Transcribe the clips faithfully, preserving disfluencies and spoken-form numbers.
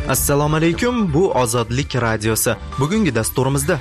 Assalomu alaykum, bu Ozodlik radiosi. Bugungi dasturimizda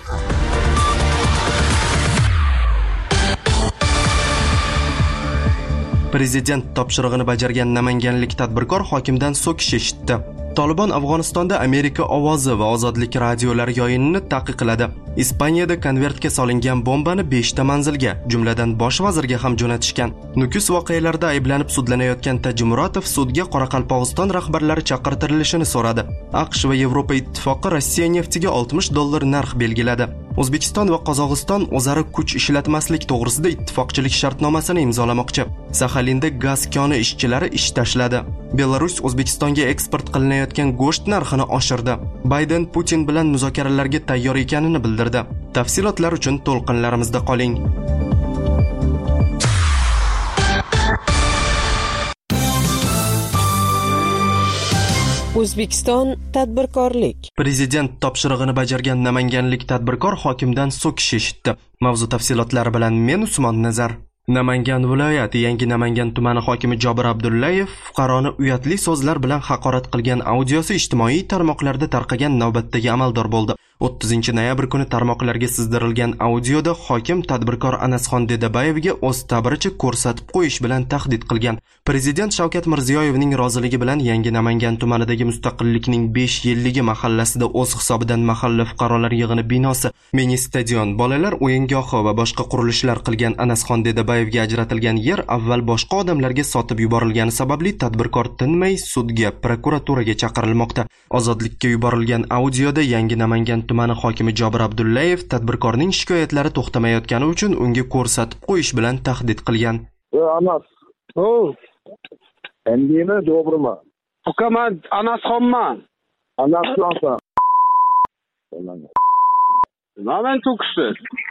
Prezident topshirig'ini bajargan namanganlik tadbirkor hokimdan so'kish eshitdi. Tolibon Afg'onistonda Amerika ovozi va Ozodlik radiolari yoyinini taqiqladi. Ispaniyada konvertga solingan bombani beshta manzilga, jumladan bosh vazirga ham jo'natishgan. Nukus voqealarida ayblanib sudlanayotgan Tajimuratov sudga Qoraqalpog'iston rahbarlari chaqirtirilishini so'radi. AQSh va Yevropa ittifoqi Rossiya neftiga oltmish dollar narx belgiladi. O'zbekiston va Qozog'iston o'zaro kuch ishlatmaslik to'g'risida ittifoqchilik shartnomasini imzolamoqchi. Saxalinda gaz koni ishchilari ish tashladi. Belarus O'zbekistonga eksport qilinayotgan go'sht narxini oshirdi. Bayden Putin bilan muzokaralarga tayyor ekanini bildirdi. Tafsilotlar uchun to'lqinlarimizda qoling. O'zbekiston tadbirkorlik. Prezident topshirig'ini bajargan namanganlik tadbirkor hokimdan so'kish eshitdi. Mavzu tafsilotlari bilan men Usmon Nazar. Namangan viloyati Yangi Namangan tumani hokimi Jobir Abdullayev fuqaroni uyatli so'zlar bilan haqorat qilgan audiosi ijtimoiy tarmoqlarda tarqagan navbatdagi amaldor bo'ldi. o'ttizinchi noyabr kuni tarmoqlarga sizdirilgan audioda hokim tadbirkor Anasxon Dedabayevga o'z ta'biricha ko'rsatib qo'yish bilan tahdid qilgan. Prezident Shavkat Mirziyoyevning roziligi bilan Yangi Namangan tumanidagi Mustaqillikning besh yilligi mahallasida o'z hisobidan mahalla fuqarolar yig'ini binosi, mini stadion, bolalar o'yingohi va boshqa qurilishlar qilgan Anasxon Dedabayevga ajratilgan yer avval boshqa odamlarga sotib yuborilgani sababli tadbirkor tinmay sudga, prokuraturaga chaqirilmoqda. Ozodlikka yuborilgan audioda Yangi Namangan tumani hokimi Jobir Abdullayev tadbirkorning shikoyatlari to'xtamayotgani uchun unga ko'rsatib qo'yish bilan tahdid qilgan. Anas. O. Endimi Jobirman. Ukaman Anasxonman. Anasxonsan. Nima so'kishdi?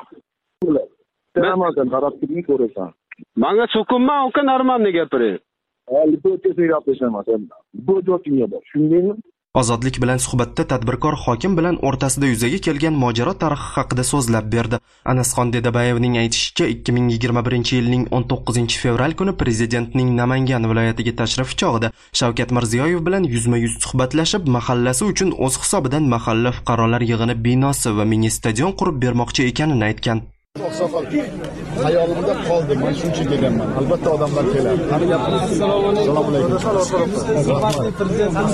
Sen tarafkini ko'rasan. Menga so'kinma, uka normalni gapiring. Albatta gapirsam, sen bu joyingga bor. Shundaymi? Ozodlik bilan suhbatda tadbirkor hokim bilan o'rtasida yuzaga kelgan mojaro tarixi haqida so'zlab berdi. Anasxon Dedabayevning aytishicha, ikki ming yigirma birinchi yilning o'n to'qqizinchi fevral kuni prezidentning Namangan viloyatiga tashrifi chog'ida Shavkat Mirziyoyev bilan yuzma-yuz suhbatlashib, mahallasi uchun o'z hisobidan mahalla fuqarolar yig'ini binosi va mini stadion qurib bermoqchi ekanini aytgan. Hayolimda qoldi, men shuncha kelganman. Albatta odamlar keladi. Assalomu alaykum. Hurmatli prezident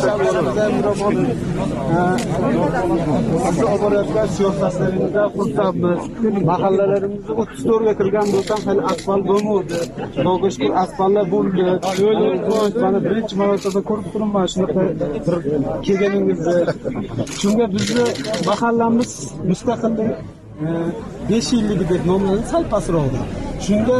Sizni oborayotgan siyosatlaringizda xursandmiz. Mahallalarimizda o'ttiz to'rtga kirgan bo'lsam, hali asfalt bo'lmadi. Xudoga shukr, asfaltlar bo'ldi. Mana birinchi marotaba ko'rib turibman shunaqa kelganingizni. Shunga bizni mahallamiz mustaqillik besh yilligi deb nomlanadi, sal pastroqda. Shunda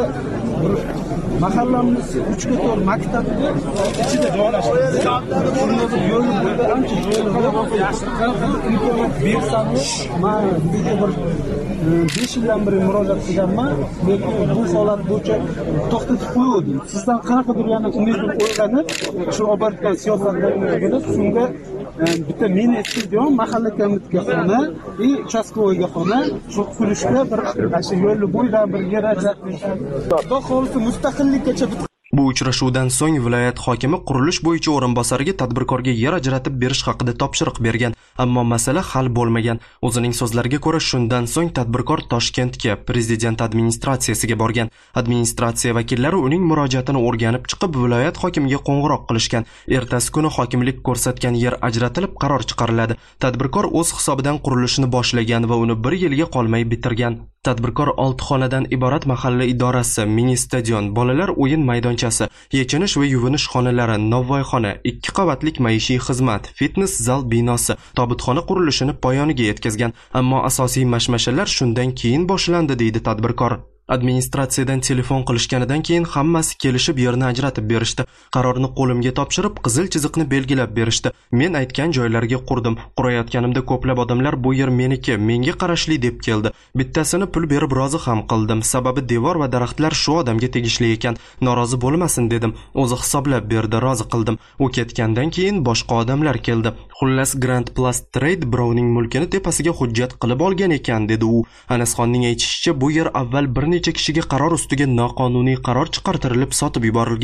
mahallamiz uch ga to'rt maktabni ichida joylashtirdik. Shunda bir yo'lni bo'lgancha yo'lni imkoniyat bersangiz, men bizga bir besh yildan beri murojaat qilganman, lekin bu holat bo'yicha to'xtatib qo'yildi. Sizdan qanaqadir yana umidim o'rganib, shu olib borgan siyosatlaringizga shunga bitta mini stadion, mahalla komitetiga xona, и uchastkovoyga xona, shu qurishga bir asha yo'l bo'yidan bir yer ajratdik. Xudo xolisi mustaqillikkacha. Bu uchrashuvdan so'ng viloyat hokimi qurilish bo'yicha o'rinbosariga tadbirkorga yer ajratib berish haqida topshiriq bergan, ammo masala hal bo'lmagan. O'zining so'zlariga ko'ra, shundan so'ng tadbirkor Toshkentga, prezident administratsiyasiga borgan. Administratsiya vakillari uning murojaatini o'rganib chiqib, viloyat hokimiga qo'ng'iroq qilishgan. Ertasi kuni hokimlik ko'rsatgan yer ajratilib, qaror chiqariladi. Tadbirkor o'z hisobidan qurilishni boshlagan va uni bir yilga qolmay bitirgan. Tadbirkor olti xonadan iborat mahalla idorasi, mini stadion, bolalar o'yin maydonchasi, yechinish va yuvinish xonalari, novvoyxona, ikki qavatlik maishiy xizmat, fitness zal binosi, tobutxona qurilishini poyoniga yetkazgan. Ammo asosiy mashmashalar shundan keyin boshlandi, deydi tadbirkor. Administratsiyadan telefon qilishganidan keyin hammasi kelishib yerni ajratib berishdi. Qarorni qo'limga topshirib, qizil chiziqni belgilab berishdi. Men aytgan joylarga qurdim. Qurayotganimda ko'plab odamlar bu yer meniki, menga qarashli deb keldi. Bittasini pul berib rozi ham qildim. Sababi devor va daraxtlar shu odamga tegishli ekan. Norozi bo'lmasin dedim. O'zi hisoblab berdi, rozi qildim. U ketgandan keyin boshqa odamlar keldi. Xullas Grand Plus Trade birovning mulkini tepasiga hujjat qilib olgan ekan, dedi u. Anasxonning aytishicha, bu yer avval bir necha kishiga qaror ustiga noqonuniy qaror chiqartirilib sotib yuborilgan.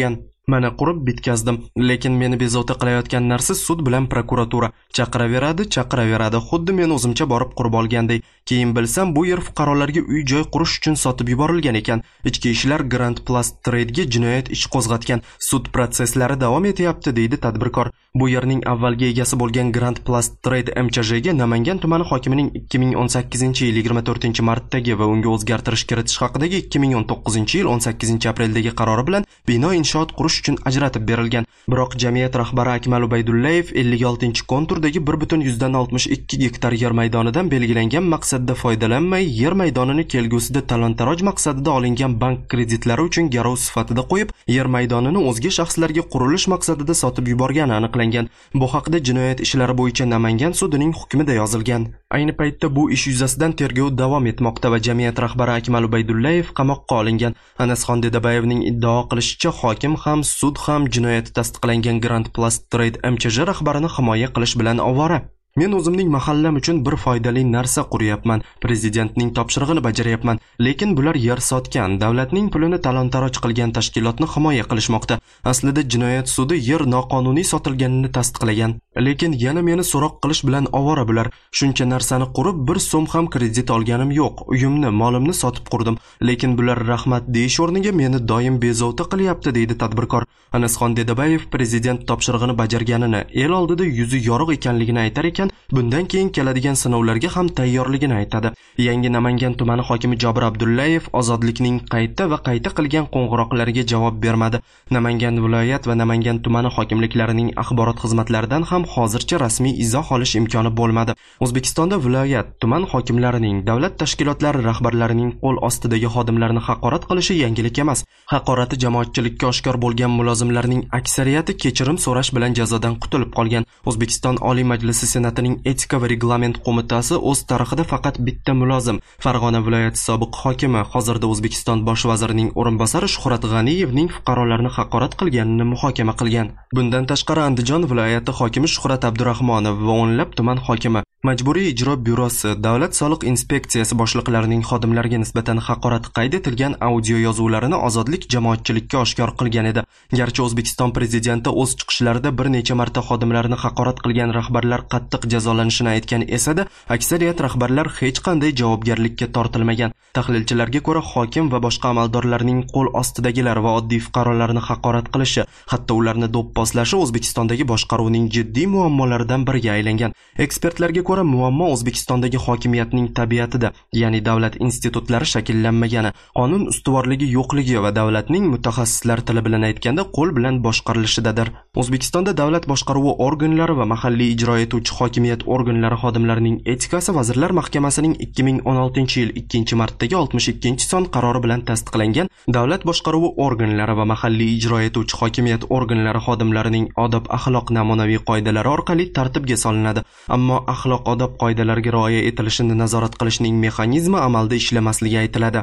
Mana qurib bitkazdim, lekin meni bezovta qilayotgan narsa sud bilan prokuratura. Chaqiraveradi, chaqiraveradi, xuddi men o'zimcha borib qurib olganday. Keyin bilsam, bu yer fuqarolarga uy-joy qurish uchun sotib yuborilgan ekan. Ichki ishlar Grand Plast Trade'ga jinoyat ishi qo'zg'atgan. Sud prosesslari davom etyapti, deydi tadbirkor. Bu yerning avvalgi egasi bo'lgan Grand Plast Trade M Ch J ga Namangan tumani hokimining ikki ming o'n sakkizinchi yil yigirma to'rtinchi martdagi va unga o'zgartirish kiritish haqidagi ikki ming o'n to'qqizinchi yil o'n sakkizinchi apreldagi qarori bilan bino inshoot qurish uchun ajratib berilgan. Biroq jamiyat rahbari Akmal Ubaydullayev ellik oltinchi konturdagi bir butun yuzdan oltmish ikki gektar yer maydonidan belgilangan maqsadda foydalanmay, yer maydonini kelgusida talon-taroj maqsadida olingan bank kreditlari uchun garov sifatida qo'yib, yer maydonini o'zga shaxslarga qurilish maqsadida sotib yuborgani aniqlangan. Bu haqida jinoyat ishlari bo'yicha Namangan sudining hukmida yozilgan. Ayni paytda bu ish yuzasidan tergov davom etmoqda va jamiyat rahbari Akmal Ubaydullayev qamoqqa olingan. Anasxon Dedabayevning iddao qilishicha, hokim ham, sud ham jinoyati tasdiqlangan Grand Plast Trade M Ch J rahbarini himoya qilish bilan ovora. Men o'zimning mahallam uchun bir foydali narsa quryapman, prezidentning topshirig'ini bajaryapman, lekin bular yer sotgan, davlatning pulini talon-taroj qilgan tashkilotni himoya qilishmoqda. Aslida jinoyat sudi yer noqonuniy sotilganini tasdiqlagan, lekin yana meni so'roq qilish bilan ovora bular. Shuncha narsani qurib, bir so'm ham kredit olganim yo'q. Uyimni, molimni sotib qurdim, lekin bular rahmat deyish o'rniga meni doim bezovta qilyapti, deydi tadbirkor. Anasxon Dedabayev prezident topshirig'ini bajarganini, el oldida yuzi yorug' ekanligini aytar ekan, bundan keyin keladigan sinovlarga ham tayyorligini aytadi. Yangi Namangan tumani hokimi Jobir Abdullayev ozodlikning qayta va qayta qilgan qo'ng'iroqlariga javob bermadi. Namangan viloyat va Namangan tumani hokimliklarining axborot xizmatlaridan ham hozircha rasmiy izoh olish imkoni bo'lmadi. O'zbekistonda viloyat, tuman hokimlarining, davlat tashkilotlari rahbarlarining qo'l ostidagi xodimlarni haqorat qilishi yangilik emas. Haqorati jamoatchilikka oshkor bo'lgan mulozimlarning aksariyati kechirim so'rash bilan jazodan qutulib qolgan. O'zbekiston Oliy Majlisi Senatining Etika va reglament qo'mitasi o'z tarixida faqat bitta mulozim, Farg'ona viloyati sobiq hokimi, hozirda O'zbekiston bosh vazirining o'rinbosari Shuhrat G'aniyevning fuqarolarni haqorat qilganini muhokama qilgan. Bundan tashqari Andijon viloyati hokimi Shuhrat Abdurahmonov va o'nlab tuman hokimi, Majburiy ijro byurosi, Davlat soliq inspeksiyasi boshliqlarining xodimlarga nisbatan haqorat qayd etilgan audio yozuvlarini ozodlik jamoatchilikka oshkor qilgan edi. Garchi O'zbekiston prezidenti o'z chiqishlarida bir necha marta xodimlarni haqorat qilgan rahbarlar qattiq jazolanishini aytgan esa-da, aksariyat rahbarlar hech qanday javobgarlikka tortilmagan. Tahlilchilarga ko'ra, hokim va boshqa amaldorlarning qo'l ostidagilar va oddiy fuqarolarni haqorat qilishi, hatto ularni do'pposlashi O'zbekistondagi boshqaruvning jiddiy muammolaridan biriga aylangan. Ekspertlarga ko'ra, muammo O'zbekistondagi hokimiyatning tabiatida, ya'ni davlat institutlari shakllanmagani, qonun ustuvorligi yo'qligi va davlatning mutaxassislar tili bilan aytganda qo'l bilan boshqarilishidadir. O'zbekistonda davlat boshqaruvi organlari va mahalliy ijro etuvchi hokimiyat organlari xodimlarining etikasi Vazirlar Mahkamasining ikki ming o'n oltinchi yil ikkinchi martdagi oltmish ikkinchi son qarori bilan tasdiqlangan davlat boshqaruvi organlari va mahalliy ijro etuvchi hokimiyat organlari xodimlarining odob axloq namunaviy qoidalari orqali tartibga solinadi. Ammo axloq odob qoidalariga rioya etilishini nazorat qilishning mexanizmi amalda ishlamasligi aytiladi.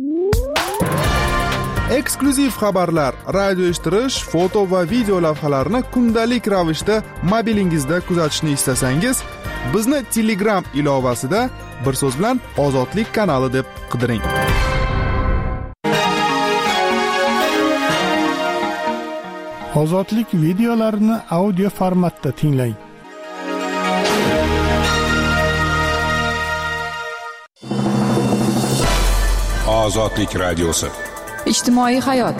Eksklyuziv xabarlar, radio eshittirish, foto va video lavhalarni kundalik ravishda mobilingizda kuzatishni istasangiz, bizni Telegram ilovasida bir so'z bilan Ozodlik kanali deb qidiring. Ozodlik videolarini audio formatda tinglang. Ozodlik radiosi. Ijtimoiy hayot.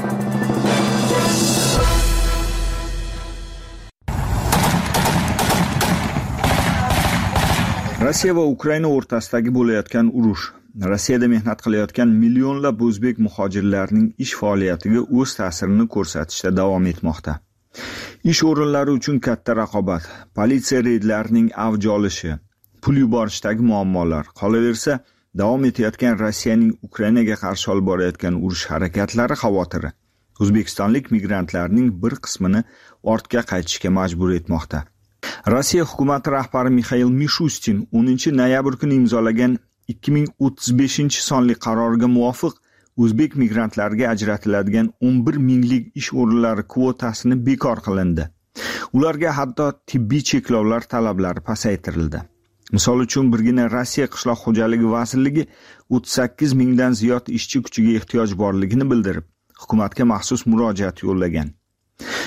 Rossiya va Ukraina o'rtasidagi bo'layotgan urush, Rossiyada mehnat qilayotgan millionlab o'zbek muhojirlarining ish faoliyatiga o'z ta'sirini ko'rsatishda davom etmoqda. Ish o'rinlari uchun katta raqobat, politsiya reydlarining avj olishi, pul yuborishdagi muammolar, qolaversa davom etayotgan Rossiyaning Ukrainaga qarshi olib borayotgan urush harakatlari xavotiri o'zbekistonlik migrantlarning bir qismini ortga qaytishga majbur etmoqda. Rossiya hukumati rahbari Mixail Mishustin o'ninchi noyabr kuni imzolagan ikki ming o'ttiz beshinchi sonli qarorga muvofiq o'zbek migrantlariga ajratiladigan o'n bir minglik ish o'rinlari kvotasini bekor qilindi. Ularga hatto tibbiy cheklovlar talablari pasaytirildi. Misol uchun birgina Rossiya qishloq xo'jaligi vazirligi o'ttiz sakkiz mingdan ziyod ishchi kuchiga ehtiyoj borligini bildirib, hukumatga maxsus murojaat yo'llagan.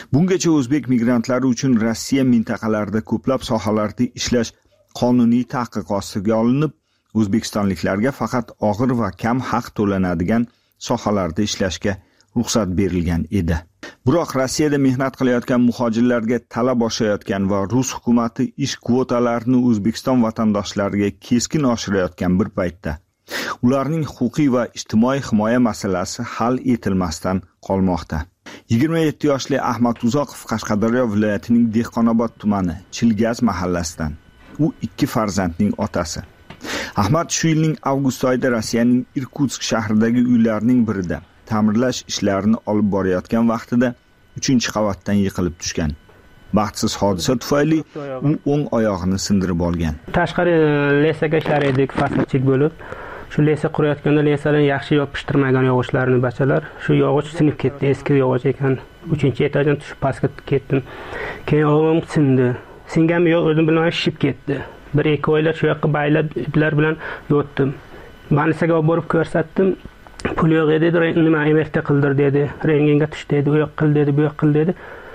Bungacha o'zbek migrantlari uchun Rossiya mintaqalarida ko'plab sohalarda ishlash qonuniy taqiq ostiga olinib, o'zbekistonliklarga faqat og'ir va kam haq to'lanadigan sohalarda ishlashga ruxsat berilgan edi. Biroq Rossiyada mehnat qilayotgan muhojirlarga talab oshayotgan va Rus hukumatı ish kvotalarini O'zbekiston vatandoshlariga keskin oshirayotgan bir paytda ularning huquqiy va ijtimoiy himoya masalasi hal etilmasdan qolmoqda. yigirma yetti yoshli Ahmad Uzoqov Qashqadaryo viloyatining Dehqonobod tumani Chilgaz mahallasidan. U ikki farzandning otasi. Ahmad shu yilning avgust oyida Rossiyaning Irkutsk shahridagi uylarning birida ta'mirlash ishlarini olib borayotgan vaqtida uchinchi qavatdan yiqilib tushgan. Baxtsiz hodisa tufayli u o'ng oyog'ini sindirib olgan. Tashqari lesaga ishlar edik, faslchilik bo'lib. Shu lesa qurayotganda lesalarni yaxshi yopishtirmagan yog'ochlarini bachalar, shu yog'och sinib ketdi, eski yog'och ekan. uchinchi etajdan tushib pastga ketdim. Keyin oyog'im sindi. Singanmi yo'q o'zim bilmay shishib ketdi. Bir ikki oylar shu yoqqa baylab iplar bilan yotdim. Больницаga olib borib ko'rsatdim. Pul yo'q edi, nima M R T qildir dedi. Rentgenga tush dedi, u yoq qil dedi, bu yoq qil dedi.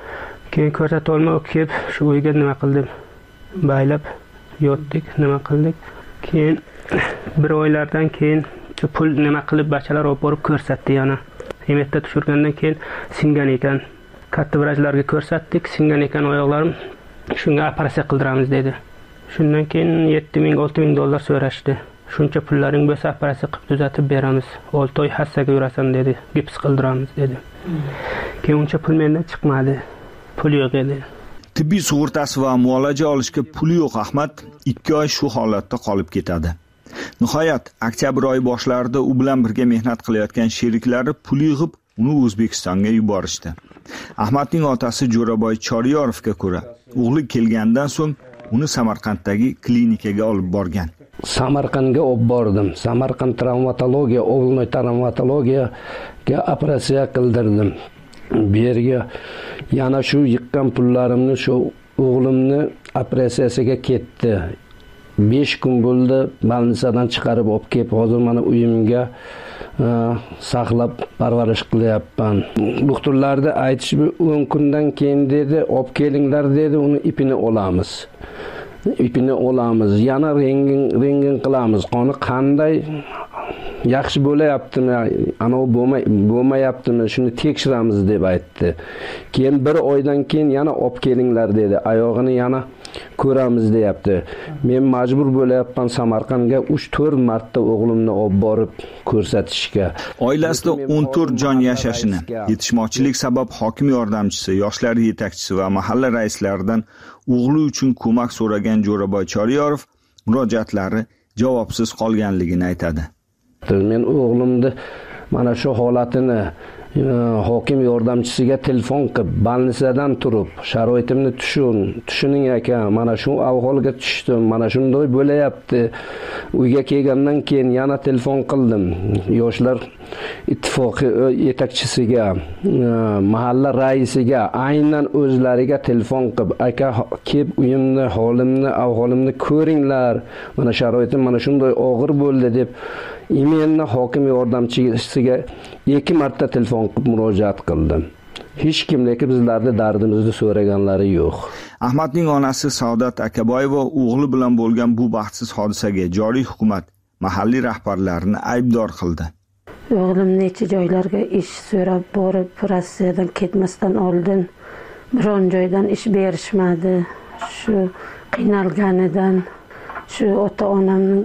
Keyin ko'rsata olmay kelib shu uyga nima qildim? Baylab yotdik, nima qildik? Keyin bir oylardan keyin pul nima qilib bachalar olib borib ko'rsatdi yana. M R T tushirgandan keyin singan ekan. Katta vrachlarga ko'rsatdik, singan ekan oyoqlarim. Shunga operatsiya qildiramiz dedi. Shundan keyin yetti ming olti ming dollar so'rashdi. Shuncha pullaring bo'lsa operatsiya qilib tuzatib beramiz. olti oy hassaga yurasan dedi. Gips qildiramiz dedi. Keyin uncha pul mendan chiqmadi. Pul yo'q edi. Tibbiy sug'urtasi va muolaja olishga puli yo'q Ahmad ikki oy shu holatda qolib ketadi. Nihoyat oktyabr oyi boshlarida u bilan birga mehnat qilayotgan sheriklari pul yig'ib uni O'zbekistonga yuborishdi. Ahmadning otasi Jo'raboy Choriyorovga ko'ra, o'g'li kelgandan so'ng uni Samarqanddagi klinikaga olib borgan. Samarqandga olib bordim. Samarqand travmatologiya, o'g'ilni travmatologiyaga operatsiya qildirdim. Bu yerga yana shu yiqqan pullarimni shu o'g'limni operatsiyasiga ketdi. besh kun bo'ldi, больницаdan chiqarib olib kelib, hozir mana uyimga saqlab parvarish qilyapman. Doktorlarda aytishdi, o'n kundan keyin dedi, olib kelinglar dedi, uni ipini olamiz. ipini olamiz, yana rentgen rentgen qilamiz. Qoni qanday yaxshi bo'layaptimi, ana u bo'lmay bo'lmayaptimi, shuni tekshiramiz deb aytdi. Keyin bir oydan keyin yana olib kelinglar dedi. Oyog'ini yana ko'ramiz deyapti. Men majbur bo'layapman Samarqandga uch to'rt marta o'g'limni olib borib ko'rsatishga. Oilasida o'n to'rt jon yashashini, yetishmovchilik sabab hokim yordamchisi, yoshlar yetakchisi va mahalla raislaridan o'g'li uchun ko'mak so'ragan Jo'raboy Choriyorov murojaatlari javobsiz qolganligini aytadi. Men o'g'limni mana shu holatini hokim yordamchisiga telefon qilib, больницаdan turib, sharoitimni tushun, tushuning aka, mana shu ahvolga tushdim, mana shunday bo'layapti. Uyga kelgandan keyin yana telefon qildim. Yoshlar ittifoqi yetakchisiga, mahalla raisiga, aynan o'zlariga telefon qilib, aka, kelib uyimni, holimni, ahvolimni ko'ringlar. Mana sharoitim mana shunday og'ir bo'ldi deb Imenni hokim yordamchisiga ikki marta telefon qilib murojaat qildim. Hech kim lekin bizlarning dardimizni so'raganlari yo'q. Ahmadning onasi Saodat Akaboyeva o'g'li bilan bo'lgan bu baxtsiz hodisaga joriy hukumat mahalliy rahbarlarini aybdor qildi. O'g'lim necha joylarga ish so'rab borib, Rossiyadan ketmasdan oldin biron joydan ish berishmadi. Shu qiynalganidan, shu ota-onamning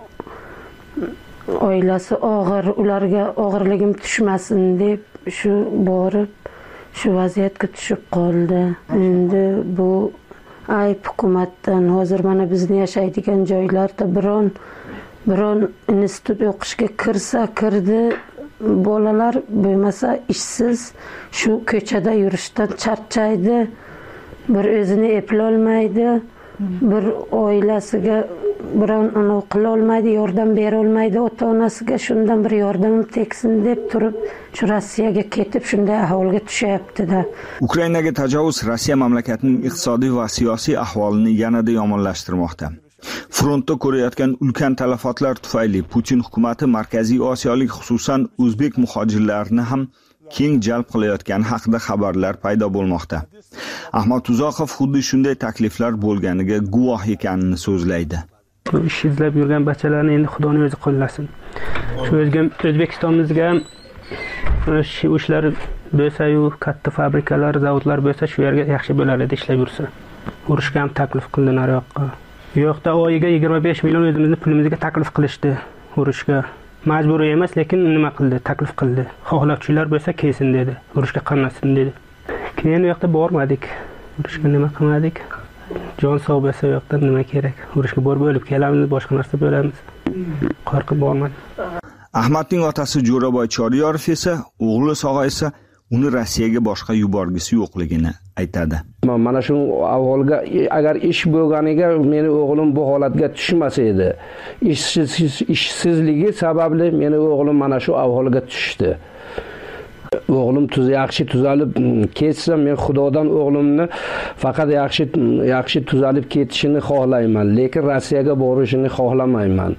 oilasi og'ir, ularga og'irligim tushmasin deb shu borib shu vaziyatga tushib qoldi. Endi bu ayb hukumatdan. Hozir mana bizni yashaydigan joylarda biron biron institut o'qishga kirsa kirdi, bolalar bo'lmasa ishsiz shu ko'chada yurishdan charchaydi, bir o'zini eplolmaydi, bir oilasiga biron anav qila olmaydi, yordam bera olmaydi, ota-onasiga shundan bir yordam tegsin deb turib, shu Rossiyaga ketib shunday ahvolga tushyapti-da. Ukrainaga tajovuz Rossiya mamlakatining iqtisodiy va siyosiy ahvolini yanada yomonlashtirmoqda. Frontda ko'rayotgan ulkan talafotlar tufayli Putin hukumati Markaziy Osiyolik, xususan o'zbek muhojirlarini ham keng jalb qilayotgani haqida xabarlar paydo bo'lmoqda. Ahmad Uzoqov xuddi shunday takliflar bo'lganiga guvoh ekanini so'zlaydi. Ish izlab yurgan bachchalarni endi Xudoning o'zi qo'llasin. Shu O'zbekistonimizga ham shu ishlar bo'lsa-yu, katta fabrikalar, zavodlar bo'lsa, shu yerga yaxshi bo'lar edi ishlab yursa. Urushga ham taklif qildi nariyoqqa. Bu yoqda oyiga yigirma besh million o'zimizni pulimizga taklif qilishdi urushga. Majburiy emas, lekin nima qildi? Taklif qildi. Xohlovchilar bo'lsa kelsin dedi. Urushga qatnashsin dedi. Keyin u yoqda bormadik. Urushga nima qilmadik? Jon sog' bo'lsa u yoqda nima kerak? Urushga borib o'lib kelamiz, boshqa narsa bo'lamiz. Qo'rqib bormadik. Ahmadning otasi Jo'raboy Choriyorov esa, o'g'li sog'aysa, uni Rossiyaga boshqa yuborgisi yo'qligini aytadi. Mana shu avvalga agar ish bo'lganiga meni o'g'lim bu holatga tushmasa edi. Ishsiz ishsizligi sababli meni o'g'lim mana shu ahvolga tushdi. O'g'lim tuz yaxshi tuzalib ketsa, men Xudodan o'g'limni faqat yaxshi yaxshi tuzalib ketishini xohlayman, lekin Rossiyaga borishini xohlamayman.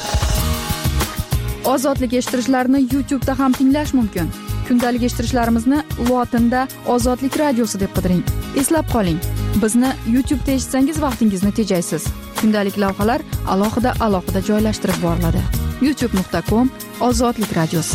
Ozodlik eshittirishlarni YouTube da ham tinglash mumkin. Kundalik eshittirishlarimizni lotinda Ozodlik radiosi deb qidiring. Eslab qoling, bizni YouTube da eshitsangiz vaqtingizni tejaysiz. Kundalik lavhalar alohida alohida joylashtirib boriladi. youtube nuqta com Ozodlik radiosi.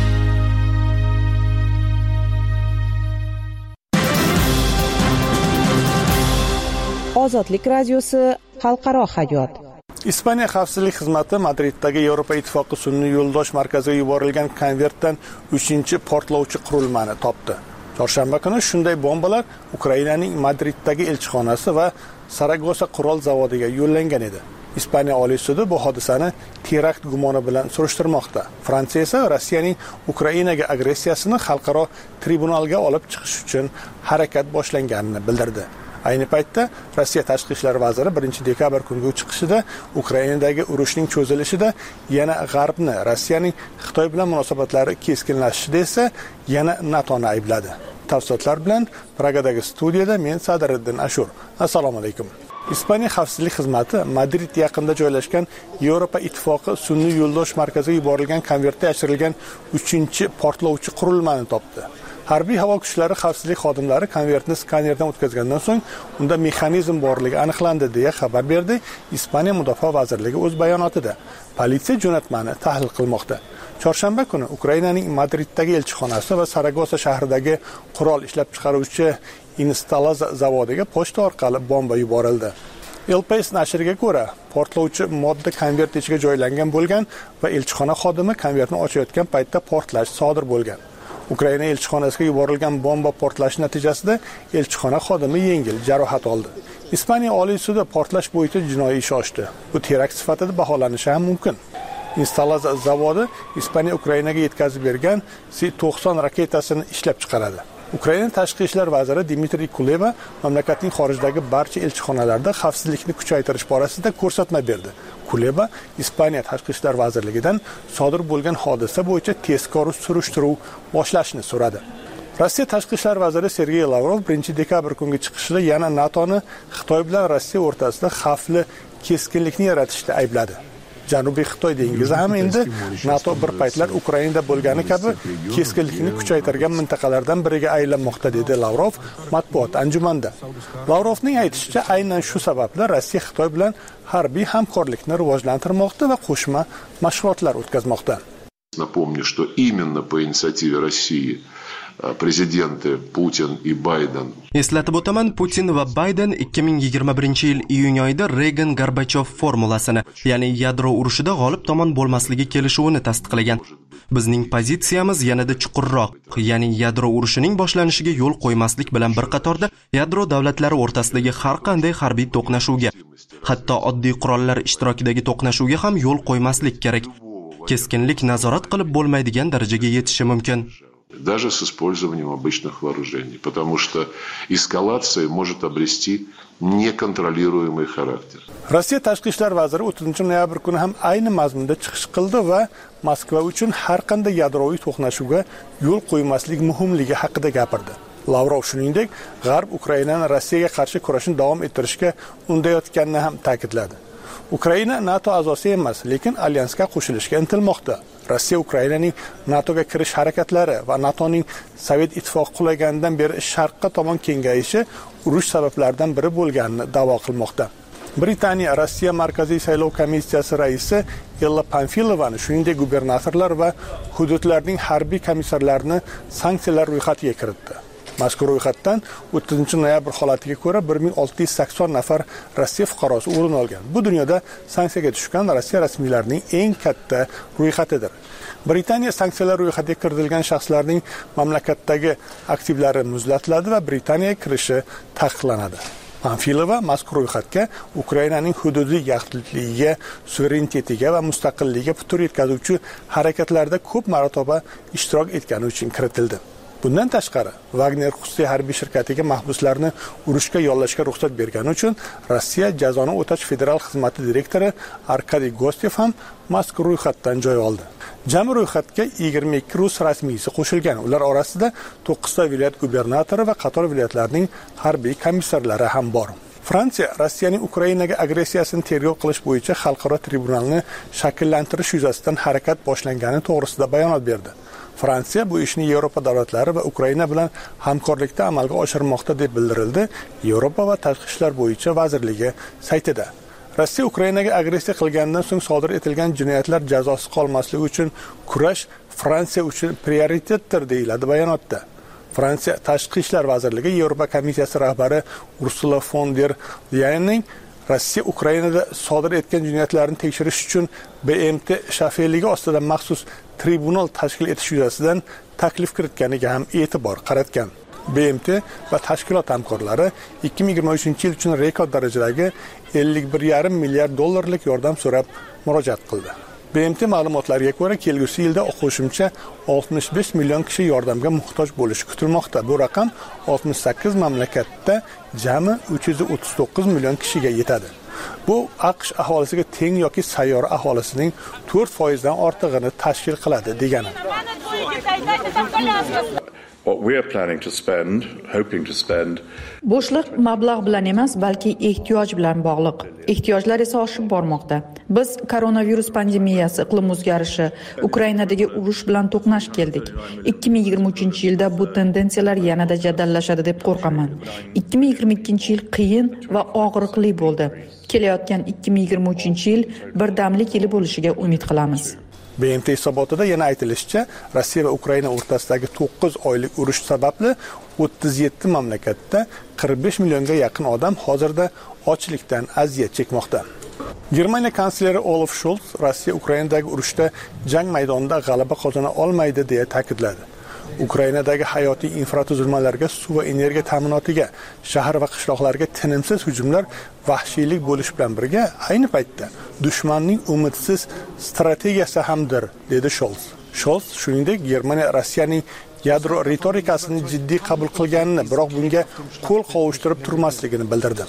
Ozodlik radiosi xalqaro hayot. Ispaniya xavfsizlik xizmati Madriddagi Yevropa ittifoqi sun'iy yo'ldosh markaziga yuborilgan konvertdan uchinchi portlovchi qurilmani topdi. Chorshanba kuni shunday bombalar Ukrainaning Madriddagi elchixonasi va Saragosa qurol zavodiga yo'llangan edi. Ispaniya Oliy sudi bu hodisani terakt gumoni bilan surishtirmoqda. Fransiya esa Rossiyaning Ukrainaga agressiyasini xalqaro tribunalga olib chiqish uchun harakat boshlanganini bildirdi. Ayni paytda Rossiya tashqi ishlar vaziri birinchi dekabr kungi chiqishida Ukrainadagi urushning cho'zilishida yana G'arbni, Rossiyaning Xitoy bilan munosabatlari keskinlashishida esa yana NATOni aybladi. Tafsilotlar bilan Pragadagi studiyada men Sadiriddin Ashur. Assalomu alaykum. Ispaniya xavfsizlik xizmati Madrid yaqinida joylashgan Yevropa ittifoqi sun'iy yo'ldosh markaziga yuborilgan konvertda yashirilgan uchinchi portlovchi qurilmani topdi. Harbiy havo kuchlari xavfsizlik xodimlari konvertni skanerdan o'tkazgandan so'ng unda mexanizm borligi aniqlandi deya xabar berdi Ispaniya Mudofaa vazirligi o'z bayonotida. Politsiya jo'natmani tahlil qilmoqda. Chorshanba kuni Ukrainaning Madriddagi elchixonasi va Saragosa shahridagi qurol ishlab chiqaruvchi Instalaza zavodiga pochta orqali bomba yuborildi. El País nashriga ko'ra, portlovchi modda konvert ichiga joylangan bo'lgan va elchixona xodimi konvertni ochayotgan paytda portlash sodir bo'lgan. Ukraina elchixonasiga yuborilgan bomba portlashi natijasida elchixona xodimi yengil jarohat oldi. Ispaniya Oliy sudi portlash bo'yicha jinoiy ish ochdi. Bu terakt sifatida baholanishi ham mumkin. Instalaza zavodi Ispaniya Ukrainaga yetkazib bergan S to'qson raketasini ishlab chiqaradi. Ukraina tashqi ishlar vaziri Dmitriy Kuleba mamlakatning xorijdagi barcha elchixonalarda xavfsizlikni kuchaytirish borasida ko'rsatma berdi. Kuleba Ispaniya tashqi ishlar vazirligidan sodir bo'lgan hodisa bo'yicha tezkor surishtiruv boshlashni so'radi. Rossiya tashqi ishlar vaziri Sergey Lavrov birinchi dekabr kungi chiqishida yana NATOni Xitoy bilan Rossiya o'rtasida xavfli keskinlikni yaratishda aybladi. Janubiy Xitoy dengizi ham endi NATO bir paytlar Ukrainada bo'lgani kabi keskinlikni kuchaytirgan mintaqalardan biriga aylanmoqda dedi Lavrov matbuot anjumanda. Lavrovning aytishicha, aynan shu sababli Rossiya Xitoy bilan harbiy hamkorlikni rivojlantirmoqda va qo'shma mashg'ulotlar o'tkazmoqda. Напомню, что именно по инициативе России Prezidentti Putin va Bayden. Eslatib o'taman, Putin va Bayden ikki ming yigirma birinchi yil iyun oyida Reagan-Gorbachov formulasini, ya'ni yadro urushida g'olib tomon bo'lmasligi kelishuvini tasdiqlagan. Bizning pozitsiyamiz yanada chuqurroq, ya'ni yadro urushining boshlanishiga yo'l qo'ymaslik bilan bir qatorda yadro davlatlari o'rtasidagi har qanday harbiy to'qnashuvga, hatto oddiy qurollar ishtirokidagi to'qnashuvga ham yo'l qo'ymaslik kerak. Keskinlik nazorat qilib bo'lmaydigan darajaga yetishi mumkin. Даже с использованием обычных вооружений, потому что эскалация может обрести неконтролируемый характер. Rossiya tashqi ishlar vaziri o'ttizinchi noyabr kuni ham ayni mazmunda chiqish qildi va Moskva uchun har qanday yadroviy to'qnashuvga yo'l qo'ymaslik muhimligi haqida gapirdi. Lavrov shuningdek, G'arb Ukrainani Rossiyaga qarshi kurashni davom ettirishga undayotganini ham ta'kidladi. Ukraina NATO a'zosi emas, lekin alyansga qo'shilishga intilmoqda. Rossiya Ukrainaning NATOga kirish harakatlari va NATOning Sovet ittifoqi qulaganidan beri sharqqa tomon kengayishi urush sabablaridan biri bo'lganini da'vo qilmoqda. Britaniya Rossiya Markaziy saylov komissiyasi raisi Ella Pamfilovani, shuningdek gubernatorlar va hududlarning harbiy komissarlarini sanksiyalar ro'yxatiga kiritdi. Mazkur ro'yxatdan o'ttizinchi noyabr holatiga ko'ra bir ming olti yuz sakson nafar Rossiya fuqarosi o'rin olgan. Bu dunyoda sanksiyaga tushgan Rossiya rasmiylarining eng katta ro'yxatidir. Britaniya sanksiyalar ro'yxatiga kiritilgan shaxslarning mamlakatdagi aktivlari muzlatiladi va Britaniyaga kirishi taqiqlanadi. Pamfilova mazkur ro'yxatga Ukrainaning hududiy yaxlitligiga, suverenitetiga va mustaqilligiga putur yetkazuvchi harakatlarda ko'p marotaba ishtirok etgani uchun kiritildi. Bundan tashqari, Wagner xususiy harbiy shirkatiga mahbuslarni urushga yollashga ruxsat bergani uchun Rossiya jazoni o'tash federal xizmati direktori Arkadiy Gostev ham mazkur ro'yxatdan joy oldi. Jami ro'yxatga yigirma ikki rus rasmiysi qo'shilgan. Ular orasida to'qqizta viloyat gubernatori va qator viloyatlarning harbiy komissarlari ham bor. Fransiya Rossiyaning Ukrainaga agressiyasini tergov qilish bo'yicha xalqaro tribunalni shakllantirish yuzasidan harakat boshlangani to'g'risida bayonot berdi. Fransiya bu ishni Yevropa davlatlari va Ukraina bilan hamkorlikda amalga oshirmoqda deb bildirildi Yevropa va tashqi ishlar bo'yicha vazirligi saytida. Rossiya Ukrainaga agressiya qilgandan so'ng sodir etilgan jinoyatlar jazosiz qolmasligi uchun kurash Fransiya uchun prioritetdir deyiladi bayonotda. Fransiya Tashqi ishlar vazirligi Yevropa komissiyasi rahbari Ursula von der Leyenning Rossiya Ukrainada sodir etgan jinoyatlarni tekshirish uchun B M T shafeligi ostida maxsus tribunal tashkil etish yuzasidan taklif kiritganiga ham e'tibor qaratgan. B M T va tashkilot hamkorlari ikki ming yigirma uchinchi yil uchun rekord darajadagi ellik bir yarim milliard dollarlik yordam so'rab murojaat qildi. B M T ma'lumotlariga ko'ra, kelgusi yilda qo'shimcha oltmish besh million kishi yordamga muhtoj bo'lishi kutilmoqda. Bu raqam oltmish sakkiz mamlakatda jami uch yuz o'ttiz to'qqiz million kishiga yetadi. Bu AQSh aholisiga teng yoki sayyora aholisining to'rt foiz dan ortig'ini tashkil qiladi degani. What we are planning to spend, hoping to spend. Bo'shliq mablag' bilan emas, balki ehtiyoj bilan bog'liq. Ehtiyojlar esa oshib bormoqda. Biz koronavirus pandemiyasi, iqlim o'zgarishi, Ukrainadagi urush bilan to'qnash keldik. ikki ming yigirma uchinchi yilda bu tendensiyalar yanada jadallashadi deb qo'rqaman. ikki ming yigirma ikkinchi yil qiyin va og'riqli bo'ldi. Kelayotgan ikki ming yigirma uchinchi yil birdamlik yili bo'lishiga umid qilamiz. B M T hisobotida yana aytilishicha, Rossiya va Ukraina o'rtasidagi to'qqiz oylik urush sababli o'ttiz yetti mamlakatda qirq besh millionga yaqin odam hozirda ochlikdan aziyat chekmoqda. Germaniya kansleri Olaf Scholz Rossiya Ukrainadagi urushda jang maydonida g'alaba qozona olmaydi deya ta'kidladi. Ukrainadagi hayotiy infratuzilmalarga, suv va energiya ta'minotiga, shahar va qishloqlarga tinimsiz hujumlar vahshiylik bo'lish bilan birga ayni paytda dushmanning umidsiz strategiyasi hamdir, dedi Scholz. Scholz shuningdek Germaniya Rossiyaning yadro ritorikasini jiddiy qabul qilganini, biroq bunga qo'l qovushtirib turmasligini bildirdi.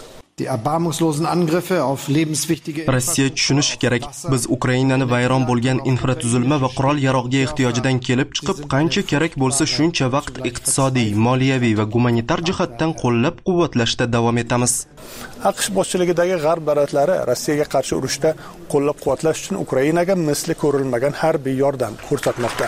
Rossiya tushunishi kerak, biz Ukrainani vayron bo'lgan infratuzilma va qurol-yarog'ga ehtiyojidan kelib chiqib, qancha kerak bo'lsa shuncha vaqt iqtisodiy, moliyaviy va gumanitar jihatdan qo'llab-quvvatlashda davom etamiz. AQSh boshchiligidagi g'arb davlatlari Rossiyaga qarshi urushda qo'llab-quvvatlash uchun Ukrainaga misli ko'rilmagan harbiy yordam ko'rsatmoqda.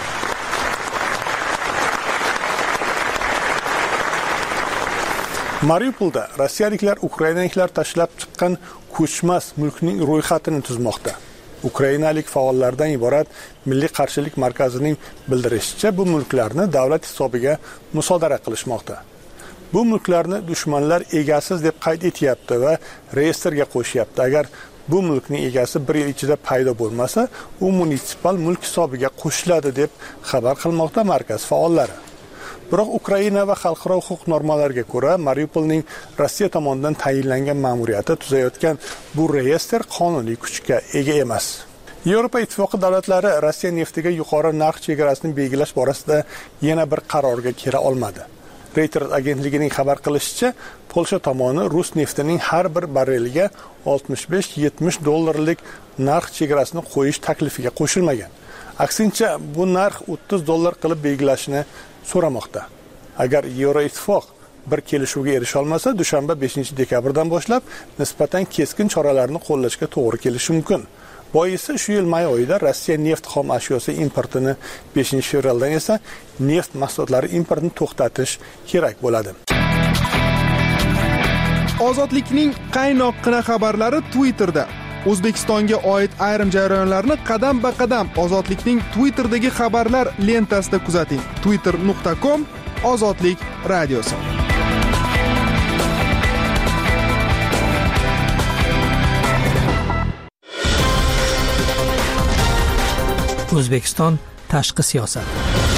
Mariupolda rossiyaliklar ukrainaliklar tashlab chiqqan ko'chmas mulkning ro'yxatini tuzmoqda. Ukrainalik faollardan iborat Milliy qarshilik markazining bildirishicha, bu mulklarni davlat hisobiga musodara qilishmoqda. Bu mulklarni dushmanlar egasiz deb qayd etyapti va reyestrga qo'shyapti. Agar bu mulkning egasi bir yil ichida paydo bo'lmasa, u munitsipal mulk hisobiga qo'shiladi deb xabar qilmoqda markaz faollari. Biroq Ukraina va xalqaro huquq normalariga ko'ra, Mariupolning Rossiya tomonidan tayinlangan ma'muriyati tuzayotgan bu reyestr qonuniy kuchga ega emas. Yevropa ittifoqi davlatlari Rossiya neftiga yuqori narx chegarasini belgilash borasida yana bir qarorga kela olmadi. Reuters agentligining xabar qilishicha, Polsha tomoni rus neftining har bir barreliga oltmish besh yetmish dollarlik narx chegarasini qo'yish taklifiga qo'shilmagan. Aksincha, bu narx o'ttiz dollar qilib belgilashni so'ramoqda. Agar Yevroittifoq bir kelishuvga erisha olmasa, dushanba beshinchi dekabrdan boshlab nisbatan keskin choralarni qo'llashga to'g'ri kelishi mumkin. Boisi shu yil may oyida Rossiya neft xom ashyosi importini beshinchi fevraldan esa neft mahsulotlari importini to'xtatish kerak bo'ladi. Ozodlikning qaynoqqina xabarlari Twitterda. O'zbekistonga oid ayrim jarayonlarni qadam-ba-qadam Ozodlikning Twitter'dagi xabarlar lentasida kuzating. twitter nuqta com Ozodlik radiosi. O'zbekiston tashqi siyosat.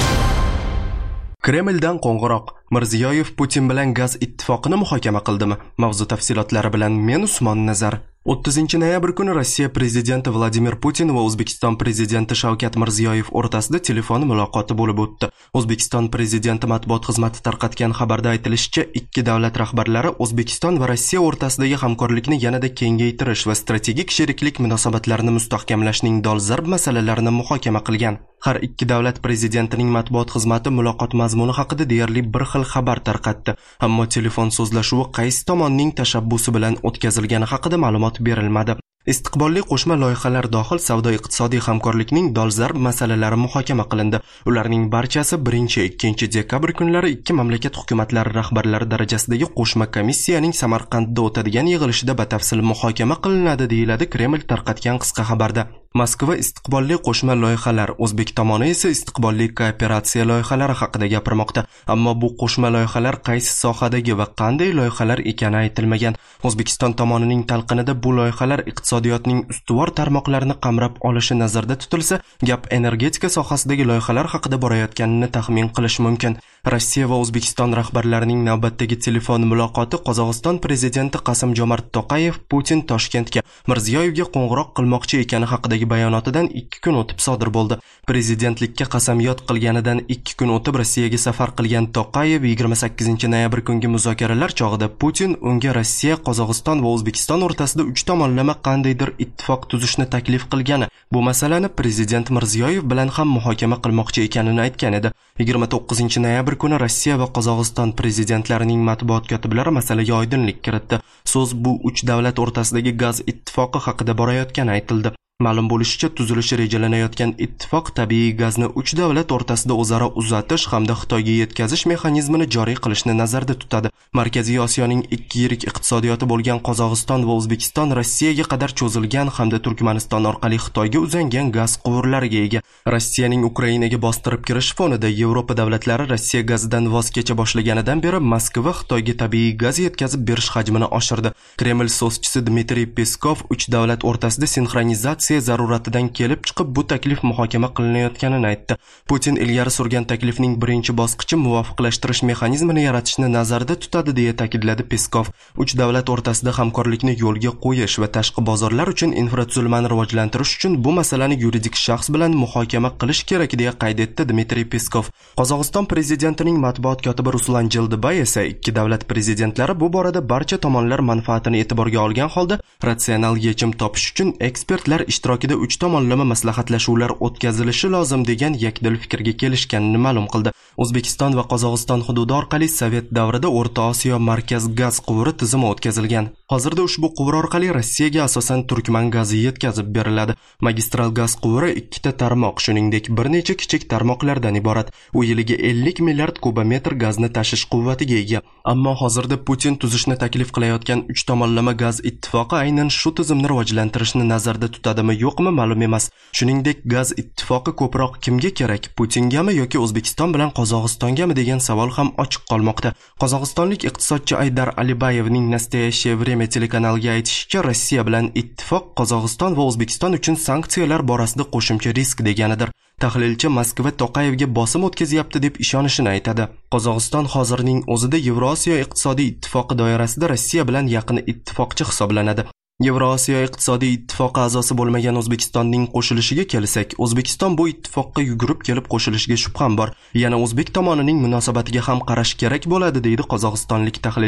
Kremldan qo'ng'iroq. Mirziyoyev Putin bilan gaz ittifoqini muhokama qildimi? Mavzu tafsilotlari bilan men Usmon Nazar. o'ttizinchi noyabr kuni Rossiya prezidenti Vladimir Putin va O'zbekiston prezidenti Shavkat Mirziyoyev o'rtasida telefon muloqoti bo'lib o'tdi. O'zbekiston prezidenti matbuot xizmati tarqatgan xabarda aytilishicha, ikki davlat rahbarlari O'zbekiston va Rossiya o'rtasidagi hamkorlikni yanada kengaytirish va strategik sheriklik munosabatlarini mustahkamlashning dolzarb masalalarini muhokama qilgan. Har ikki davlat prezidentining matbuot xizmati muloqot mazmuni haqida deyarli bir xil xabar tarqatdi, ammo telefon so'zlashuvi qaysi tomonning tashabbusi bilan o'tkazilgani haqida ma'lumot berilmadi. Istiqbolli qo'shma loyihalar dohil savdo-iqtisodiy hamkorlikning dolzarb masalalari muhokama qilindi. Ularning barchasi birinchi ikkinchi dekabr kunlari ikki mamlakat hukumatlari rahbarlari darajasidagi qo'shma komissiyaning Samarqandda o'tadigan yig'ilishida batafsil muhokama qilinadi, deyiladi Kreml tarqatgan qisqa xabarda. Moskva istiqbolli qo'shma loyihalar, O'zbek tomoni esa istiqbolli kooperatsiya loyihalari haqida gapirmoqda. Ammo bu qo'shma loyihalar qaysi sohadagi va qanday loyihalar ekani aytilmagan. O'zbekiston tomonining talqinida bu loyihalar iqtisodiyotning ustuvor tarmoqlarini qamrab olishi nazarda tutilsa, gap energetika sohasidagi loyihalar haqida borayotganini taxmin qilish mumkin. Rossiya va O'zbekiston rahbarlarining navbatdagi telefon muloqoti Qozog'iston prezidenti Qasim-Jomart To'qayev Putin Toshkentga Mirziyoyevga qo'ng'iroq qilmoqchi ekani haqidagi bayonotidan ikki kun o'tib sodir bo'ldi. Prezidentlikka qasamyod qilganidan ikki kun o'tib Rossiyaga safar qilgan To'qayev yigirma sakkizinchi noyabr kungi muzokaralar chog'ida Putin unga Rossiya, Qozog'iston va O'zbekiston o'rtasida uch tomonlama qandaydir ittifoq tuzishni taklif qilgani, bu masalani prezident Mirziyoyev bilan ham muhokama qilmoqchi ekanini aytgan edi. yigirma to'qqizinchi noyabr kuni Rossiya va Qozog'iston prezidentlarining matbuot kotiblari masalaga oydinlik kiritdi. So'z bu uch davlat o'rtasidagi gaz ittifoqi haqida borayotgani aytildi. Ma'lum bo'lishicha, tuzilishi rejalanayotgan ittifoq tabiiy gazni uch davlat o'rtasida o'zaro uzatish hamda Xitoyga yetkazish mexanizmini joriy qilishni nazarda tutadi. Markaziy Osiyoning ikki yirik iqtisodiyoti bo'lgan Qozog'iston va O'zbekiston Rossiyaga qadar cho'zilgan hamda Turkmaniston orqali Xitoyga uzangan gaz quvurlariga ega. Rossiyaning Ukrainaga bostirib kirish fonida Yevropa davlatlari Rossiya gazidan voz kecha boshlaganidan beri Moskva Xitoyga tabiiy gaz yetkazib berish hajmini oshirdi. Kreml so'zchisi Dmitriy Peskov uch davlat o'rtasida sinxronizatsiya zaruratidan kelib chiqib bu taklif muhokama qilinayotganini aytdi. Putin ilgari surgan taklifning birinchi bosqichi muvofiqlashtirish mexanizmini yaratishni nazarda tutadi, deya ta'kidladi Peskov. Uch davlat o'rtasida hamkorlikni yo'lga qo'yish va tashqi bozorlar uchun infratuzilmani rivojlantirish uchun bu masalani yuridik shaxs bilan muhokama qilish kerak, deya qayd etdi Dmitriy Peskov. Qozog'iston prezidentining matbuot kotibi Ruslan Jildibay esa ikki davlat prezidentlari bu borada barcha tomonlar manfaatini e'tiborga olgan holda ratsional yechim topish uchun ekspertlar ishtirokida uch tomonlama maslahatlashuvlar o'tkazilishi lozim degan yakdil fikrga kelishganini ma'lum qildi. O'zbekiston va Qozog'iston hududi orqali Sovet davrida O'rta Osiyo markaz gaz quvuri tizimi o'tkazilgan. Hozirda ushbu quvur orqali Rossiyaga asosan Turkman gazi yetkazib beriladi. Magistral gaz quvuri ikkita tarmoq, shuningdek bir necha kichik tarmoqlardan iborat. U yiliga ellik milliard kubometr gazni tashish quvvatiga ega. Ammo hozirda Putin tuzishni taklif qilayotgan uch tomonlama gaz ittifoqi aynan shu tizimni rivojlantirishni nazarda tutadimi yo'qmi ma'lum emas. Shuningdek, gaz ittifoqi ko'proq kimga kerak? Putingami yoki O'zbekiston bilan Qozog'istongami degan savol ham ochiq qolmoqda. Qozog'istonlik iqtisodchi Aydar Alibayevning Nastoyaщее время telekanaliga aytishicha, Rossiya bilan ittifoq Qozog'iston va O'zbekiston uchun sanksiyalar borasida qo'shimcha risk deganidir. Tahlilchi Moskva To'qayevga bosim o'tkazyapti deb ishonishini aytadi. Qozog'iston hozirning o'zida Yevrosiyo iqtisodiy ittifoqi doirasida Rossiya bilan yaqin ittifoqchi hisoblanadi. Yevrosiyo iqtisodiy ittifoqi a'zosi bo'lmagan O'zbekistonning qo'shilishiga kelsak, O'zbekiston bu ittifoqqa yugurib kelib qo'shilishiga shubham bor. Yana o'zbek tomonining munosabatiga ham qarash kerak bo'ladi, deydi qozog'istonlik tahlilchi.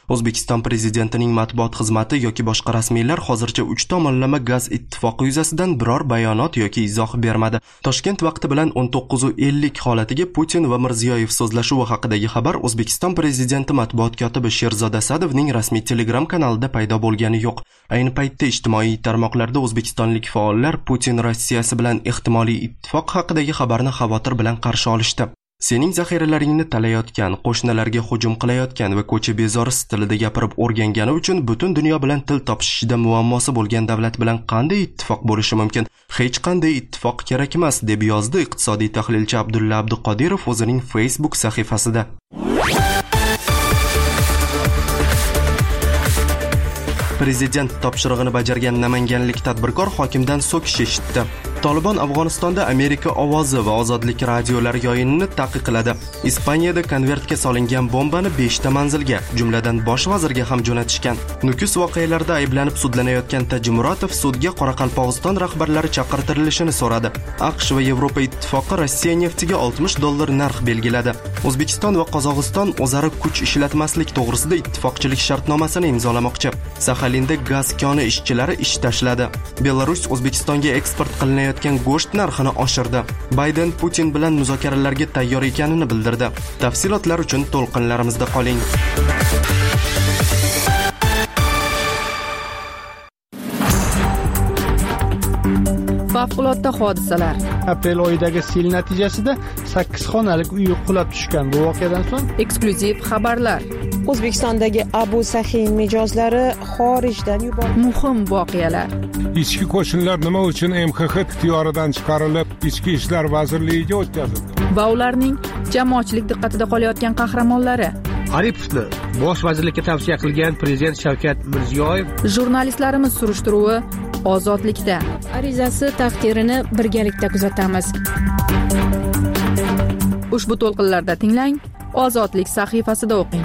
O'zbekiston prezidentining matbuot xizmati yoki boshqa rasmiylar hozircha uch tomonlama gaz ittifoqi yuzasidan biror bayonot yoki izoh bermadi. Toshkent vaqti bilan o'n to'qqiz ellik holatiga Putin va Mirziyoyev so'zlashuvi haqidagi xabar O'zbekiston prezidenti matbuot kotibi Sherzod Asadovning rasmiy Telegram kanalida paydo bo'lgani yo'q. Ayni paytda ijtimoiy tarmoqlarda o'zbekistonlik faollar Putin Rossiyasi bilan ehtimoliy ittifoq haqidagi xabarni xavotir bilan qarshi olishdi. Sening zaxiralaringni talayotgan, qo'shnilarga hujum qilayotgan va ko'cha bezori stilida gapirib o'rgangani uchun butun dunyo bilan til topishishida muammosi bo'lgan davlat bilan qanday ittifoq bo'lishi mumkin? Hech qanday ittifoq kerak emas, deb yozdi iqtisodiy tahlilchi Abdulla Abduqodirov o'zining Facebook sahifasida. Prezident topshirig'ini bajargan namanganlik tadbirkor hokimdan so'kish eshitdi. Tolibon Afg'onistonda Amerika ovozi va ozodlik radiolari yoyinini taqiqladi. Ispaniyada konvertga solingan bombani beshta manzilga, jumladan bosh vazirga ham jo'natishgan. Nukus voqealarida ayblanib sudlanayotgan Tajimuratov sudga Qoraqalpog'iston rahbarlari chaqirtirilishini so'radi. AQSh va Yevropa ittifoqi Rossiya neftiga oltmish dollar narx belgiladi. O'zbekiston va Qozog'iston o'zaro kuch ishlatmaslik to'g'risida ittifoqchilik shartnomasini imzolamoqchi. Saxalinda gaz koni ishchilari ish tashladi. Belarus O'zbekistonga eksport qilinayotgan go'sht narxini oshirdi. Bayden Putin bilan muzokaralarga tayyor ekanini bildirdi. Tafsilotlar uchun to'lqinlarimizda qoling. Favqulodda hodisalar. Aprel oyidagi sel natijasida sakkiz xonalik uy qulab tushgan. Bu voqeadan so'ng eksklyuziv xabarlar. O'zbekistondagi Abu Sahin mijozlari xorijdan yuborildi. Muhim voqealar. Ichki qo'shinlar nima uchun M X X ixtiyoridan chiqarilib, Ichki ishlar vazirligiga o'tkazildi? Va ularning jamoatchilik diqqatida qolayotgan qahramonlari. Aripovni bosh vazirlikka tavsiya qilgan prezident Shavkat Mirziyoyev. Jurnalistlarimiz surishtiruvi ozodlikda. Arizasi taqdirini birgalikda kuzatamiz. Ushbu to'lqinlarda tinglang, Ozodlik sahifasida o'qing.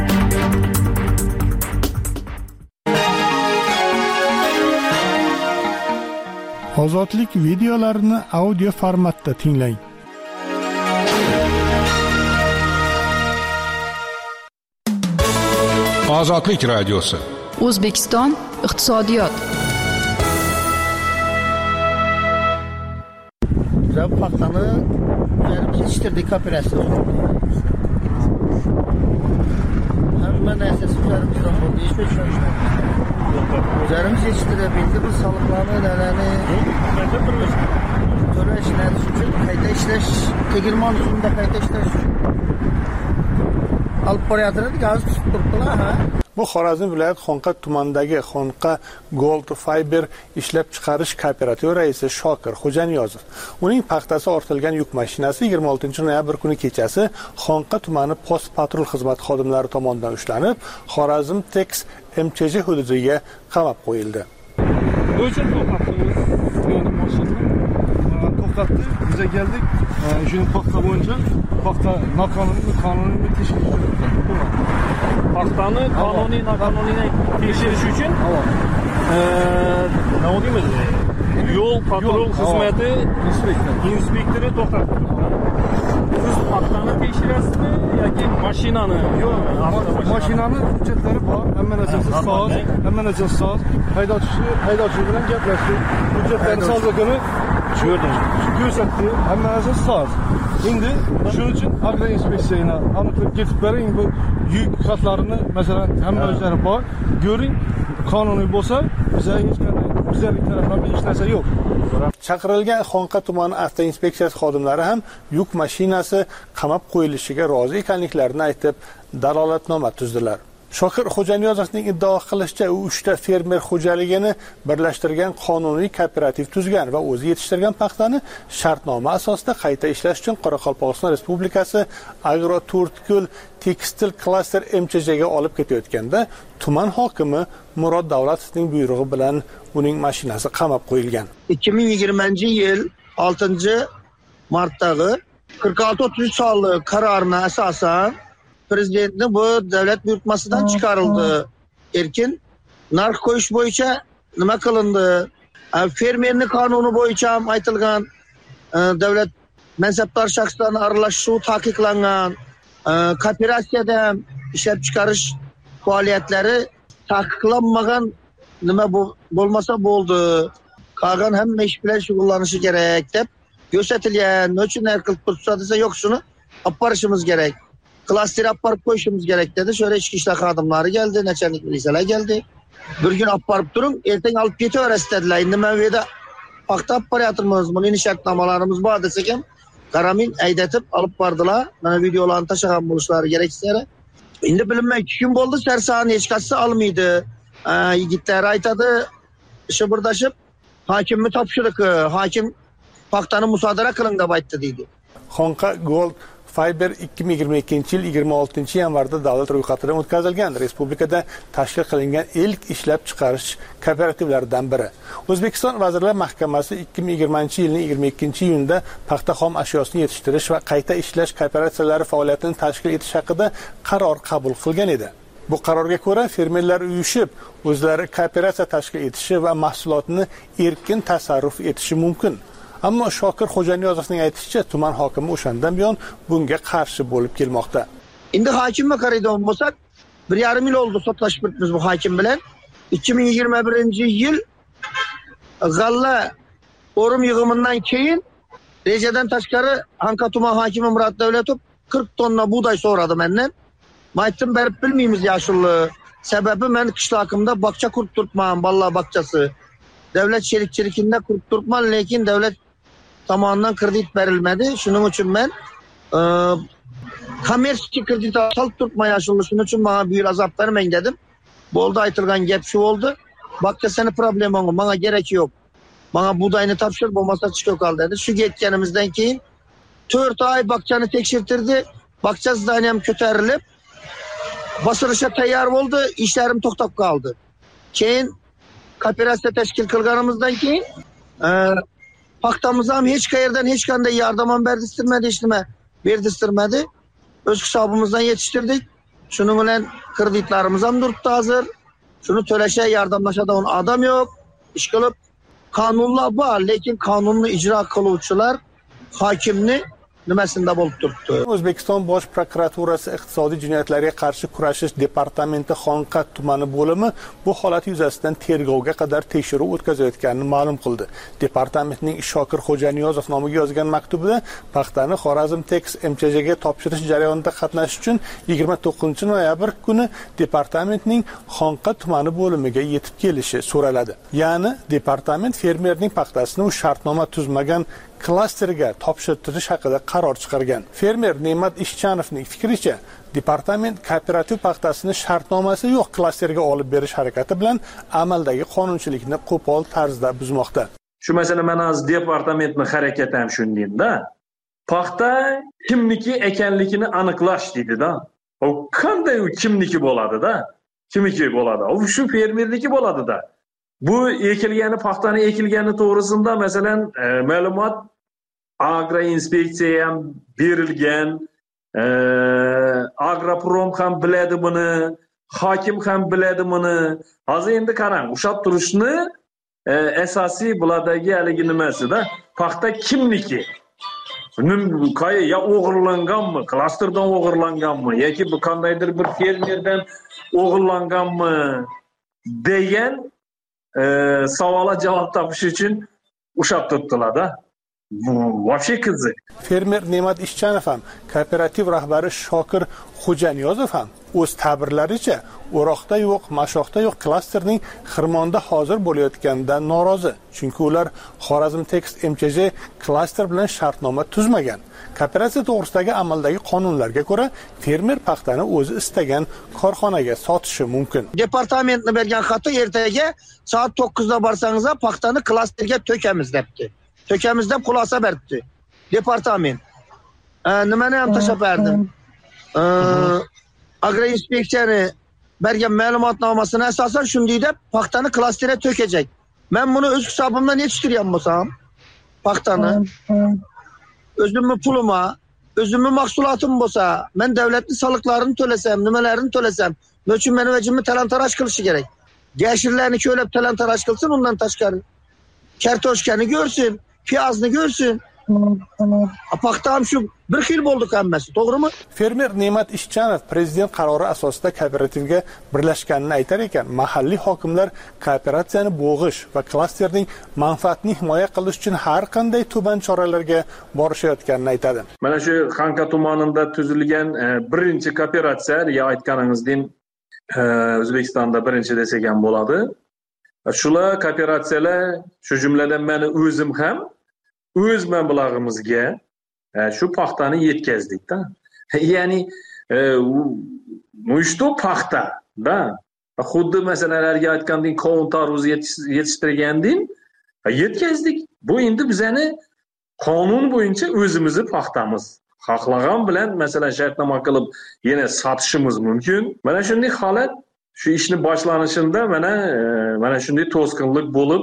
Ozodlik videolarini audio formatda tinglang. Ozodlik radiosi. O'zbekiston iqtisodiyot. Biz paxtani yerimiz yetishtirdik kooperatsiya. Hamma narsasi o'zlarimizdan bo'ldi. Hech bir ishonchmaymiz. O'zlarimiz yetishtirib, endi biz soliqlarni, nalarni to'lash uchun qayta ishlash, tegirmon usulida qayta ishlash uchun olib borayotgan gaz turibdilar, ha? Bu Xorazm viloyat Xonqa tumanidagi Xonqa Gold Fiber ishlab chiqarish kooperativi raisi Shokir Xo'janiyozov. Uning paxtasi ortilgan yuk mashinasi yigirma oltinchi noyabr kuni kechasi Xonqa tumani post patrul xizmat xodimlari tomonidan ushlanib, Xorazm Tex M Ch J hududiga qamab qo'yildi. O'chir to'xtatdimiz. Yo'lni mashinani to'xtatdi, biz keldik. Shuni paxta bo'yicha paxta noqonuniy qonuniy tekshirish paxtani qonuniy noqonuniy tekshirish uchun nima deymiz? Yo'l patrul xizmati inspektori to'xtatdi. Siz paxtani tekshirasizmi yoki mashinani? Yo'q, mashinani hujjatlari bor, hamma narsasi soz, hamma narsasi soz. Haydovchi haydovchi bilan gaplashdik. Hujjatlarni sozligini ko'rdim. Ko'rsatdi, hamma narsasi soz. Endi shuning uchun agro inspeksiyani aniqlab ketib bering, bu yuk xatlarini masalan hamma o'zlari bor. Ko'ring, qonuniy bo'lsa, bizga hech qanday bizalik tarafdan hech narsa yo'q. Chaqirilgan Xonqa tumani avtoinspeksiyasi xodimlari ham yuk mashinasi qamab qo'yilishiga rozi ekanliklarini aytib, dalolatnoma tuzdilar. Shokir Xo'janiyozovning iddao qilishicha, u uchta fermer xo'jaligini birlashtirgan qonuniy kooperativ tuzgan va o'zi yetishtirgan paxtani shartnoma asosida qayta ishlash uchun Qoraqalpog'iston Respublikasi Agroturtkul Tekstil klaster M Ch J ga olib ketayotganda tuman hokimi Murod Davlatovning buyrug'i bilan uning mashinasi qamab qo'yilgan. ikki ming yigirmanchi yil oltinchi martdagi qirq olti o'ttiz uch sonli qarorga asosan prezidentni bu davlat buyurtmasidan chiqarildi. Erkin narx qo'yish bo'yicha nima qilindi? Fermerni qonuni bo'yicha ham aytilgan davlat mansabdor shaxslarning aralashuvi taqiqlangan. Kooperatsiyada ishlab chiqarish faaliyetlari taqiqlanmagan nima bu bo'lmasa bo'ldi. Qolgan hamma ish bilan shug'ullanishi kerak deb ko'rsatilgan. Nechun har qilib tursa desa yo'q, shuni olib borishimiz kerak. Klaster olib borib qo'yishimiz kerak dedi. Shöyle ichki ishlar xodimlari keldi, nachalnik militsiyalar keldi. Bir gün olib borib turing, ertaga olib ketaverasiz dedilar. Endi men bu yerda paxta olib boryapmiz, buning shartnomalarimiz bor desak ham, qaramin aydatib olib bordilar. Mana videolarni tashlagan bo'lishlari kerak sizlarga. Endi bilinmay ikki kun bo'ldi, sarsani hech qaysi olmaydi. Yigitlar aytadi, ishi birdashib, hokimni topshiriq, hokim paxtani musodara qiling deb aytdi deydi. Xonqa Gold Fiber ikki ming yigirma ikkinchi yil yigirma oltinchi yanvarda davlat ro'yxatidan o'tkazilgan respublikada tashkil qilingan ilk ishlab chiqarish kooperativlaridan biri. O'zbekiston Vazirlar Mahkamasi ikki ming yigirmanchi yilning yigirma ikkinchi iyunida paxta xom ashyosini yetishtirish va qayta ishlash kooperatsiyalari faoliyatini tashkil etish haqida qaror qabul qilgan edi. Bu qarorga ko'ra fermerlar uyushib, o'zlari kooperatsiya tashkil etishi va mahsulotni erkin tasarruf etishi mumkin. Ammo Shokir Xo'janiyozovning aytishicha, tuman hokimi o'shandan buyon bunga qarshi bo'lib kelmoqda. Endi hokimga qaraydigan bo'lsak, bir yarim yil oldu sotlashib o'tibmiz bu hokim bilan. ikki ming yigirma birinchi yil g'alla o'rim yig'imidan keyin rejadan tashqari Anka tuman hokimi Murat Davlatov qirq tonna buğday so'radi mendan. Men aytdim, berib bilmaymiz yaşıllı. Sebebi men qishloqimda baqcha qurib turibman, balla baqchasi. Davlat sherikchiligida qurib turibman, lekin davlat tomonidan kredit berilmedi. Shuning uchun men e, kommersiya kredit olib turibman yaşıllı. Shuning uchun menga bu yil azob bermang dedim. Bo'ldi, aytilgan gap shu bo'ldi. Baqchasini problemam yo'q, menga kerak yo'q. Menga buğdayni topshir, bo'lmasa chiqib qol dedi. Shu ketganimizdan keyin to'rt oy baqchani tekshirtirdi. Baqcha zdaniyam ko'tarilib, bosirishga tayyor bo'ldi, ishlarim to'xtab qoldi. Keyin kooperatsiya tashkil qilganimizdan keyin e, paxtamiz ham hech qayerdan hech qanday yordam ham berdistirmadi, hech nima berdistirmadi. O'z hisobimizdan yetishtirdik. Shuning bilan kreditlarimiz ham turibdi hozir. Shuni to'lasha, yordamlashadigan odam yo'q. Ish qilib qonunlar bor, lekin qonunni ijro qiluvchilar hokimni nimasida bo'lib turibdi. O'zbekiston Bosh prokuraturasi iqtisodiy jinoyatlarga qarshi kurashish departamenti Xonqa tumani bo'limi bu holat yuzasidan tergovga qadar tekshiruv o'tkazayotganini ma'lum qildi. Departamentning Shokir Xo'janiyozov nomiga yozgan maktubida paxtani Xorazm Tex M Ch Jga topshirish jarayonida qatnashish uchun yigirma to'qqizinchi noyabr kuni departamentning Xonqa tumani bo'limiga yetib kelishi so'raladi. Ya'ni departament fermerning paxtasini u shartnoma tuzmagan klasterga topshirtirish haqida qaror chiqargan. Fermer Ne'mat Ishchanovning fikricha, departament kooperativ paxtasini shartnomasi yo'q klasterga olib berish harakati bilan amaldagi qonunchilikni qo'pol tarzda buzmoqda. Shu masala mana az departamentning harakati ham shundayda. Paxta kimniki ekanligini aniqlash deydi-da. O qanday u kimniki bo'ladi-da? Kimniki bo'ladi? O shu fermerniki bo'ladi-da. Bu ekilgani, paxtani ekilgani to'g'risida masalan e, ma'lumot agroinspeksiya ham berilgan, e, Agroprom ham biladi buni, hokim ham biladi buni. Hozir endi qarang, ushab turishni e, asosiy bulardagi haligi nimasi-da, paxta kimniki? Qay ya o'g'irlanganmi, klasterdan o'g'irlanganmi yoki bu qandaydir bir fermerdan o'g'irlanganmi degan e, savolga javob topish uchun ushab turibdilar-da. Bu вообще qiziq. Fermer Ne'mat Ishchanov ham, kooperativ rahbari Shokir Xo'janiyozov ham o'z ta'birlaricha O'roqda yo'q, Mashoqda yo'q klasterning Xirmonda hozir bo'layotganidan norozi. Chunki ular Xorazm Tex M Ch J klaster bilan shartnoma tuzmagan. Kooperatsiya to'g'risidagi amaldagi qonunlarga ko'ra, fermer paxtani o'zi istagan korxonaga sotishi mumkin. Departamentni bergan xati ertaga soat to'qqizda borsangiz, paxtani klasterga to'kamiz debdi. To'kamiz deb xulosa berdi departament. E, nimani ham tashab berdim. E, Agroinspeksiyani bergan ma'lumotnomasini asosan shunday deb paxtani klasterga to'kajak. Men buni o'z hisobimdan yetishtirgan bo'lsam, paxtani o'zimni pulima, o'zimni mahsulotim bo'lsa, men davlatning soliqlarini to'lasam, nimalarini to'lasam, nechun meni vajimni talon-taroj qilishi kerak? Gashirlarni ko'lab talon-taroj qilsin, undan tashqari kartoshkani ko'rsin, piyozni ko'rsin, paxta ham shu bir xil bo'ldi hammasi, to'g'rimi? Fermer Ne'mat Ishchanov prezident qarori asosida kooperativga birlashganini aytar ekan, mahalliy hokimlar kooperatsiyani bo'g'ish va klasterning manfaatini himoya qilish uchun har qanday tuban choralarga borishayotganini aytadi. Mana shu Xanqa tumanida tuzilgan birinchi kooperatsiya, ya aytganingizdek, O'zbekistonda birinchi desak ham bo'ladi. Shular kooperatsiyalar, shu jumladan meni o'zim ham o'z mablag'imizga shu paxtani yetkazdik-da. Ya'ni mushto paxta, da. Xuddi masalalarga aytgandek, qovun tarvuz yetishtirgandek yetkazdik. Bu endi bizani qonun bo'yicha o'zimizni paxtamiz. Xohlagan bilan masalan shartnoma qilib yana sotishimiz mumkin. Mana shunday holat shu ishni boshlanishida mana mana shunday to'sqinlik bo'lib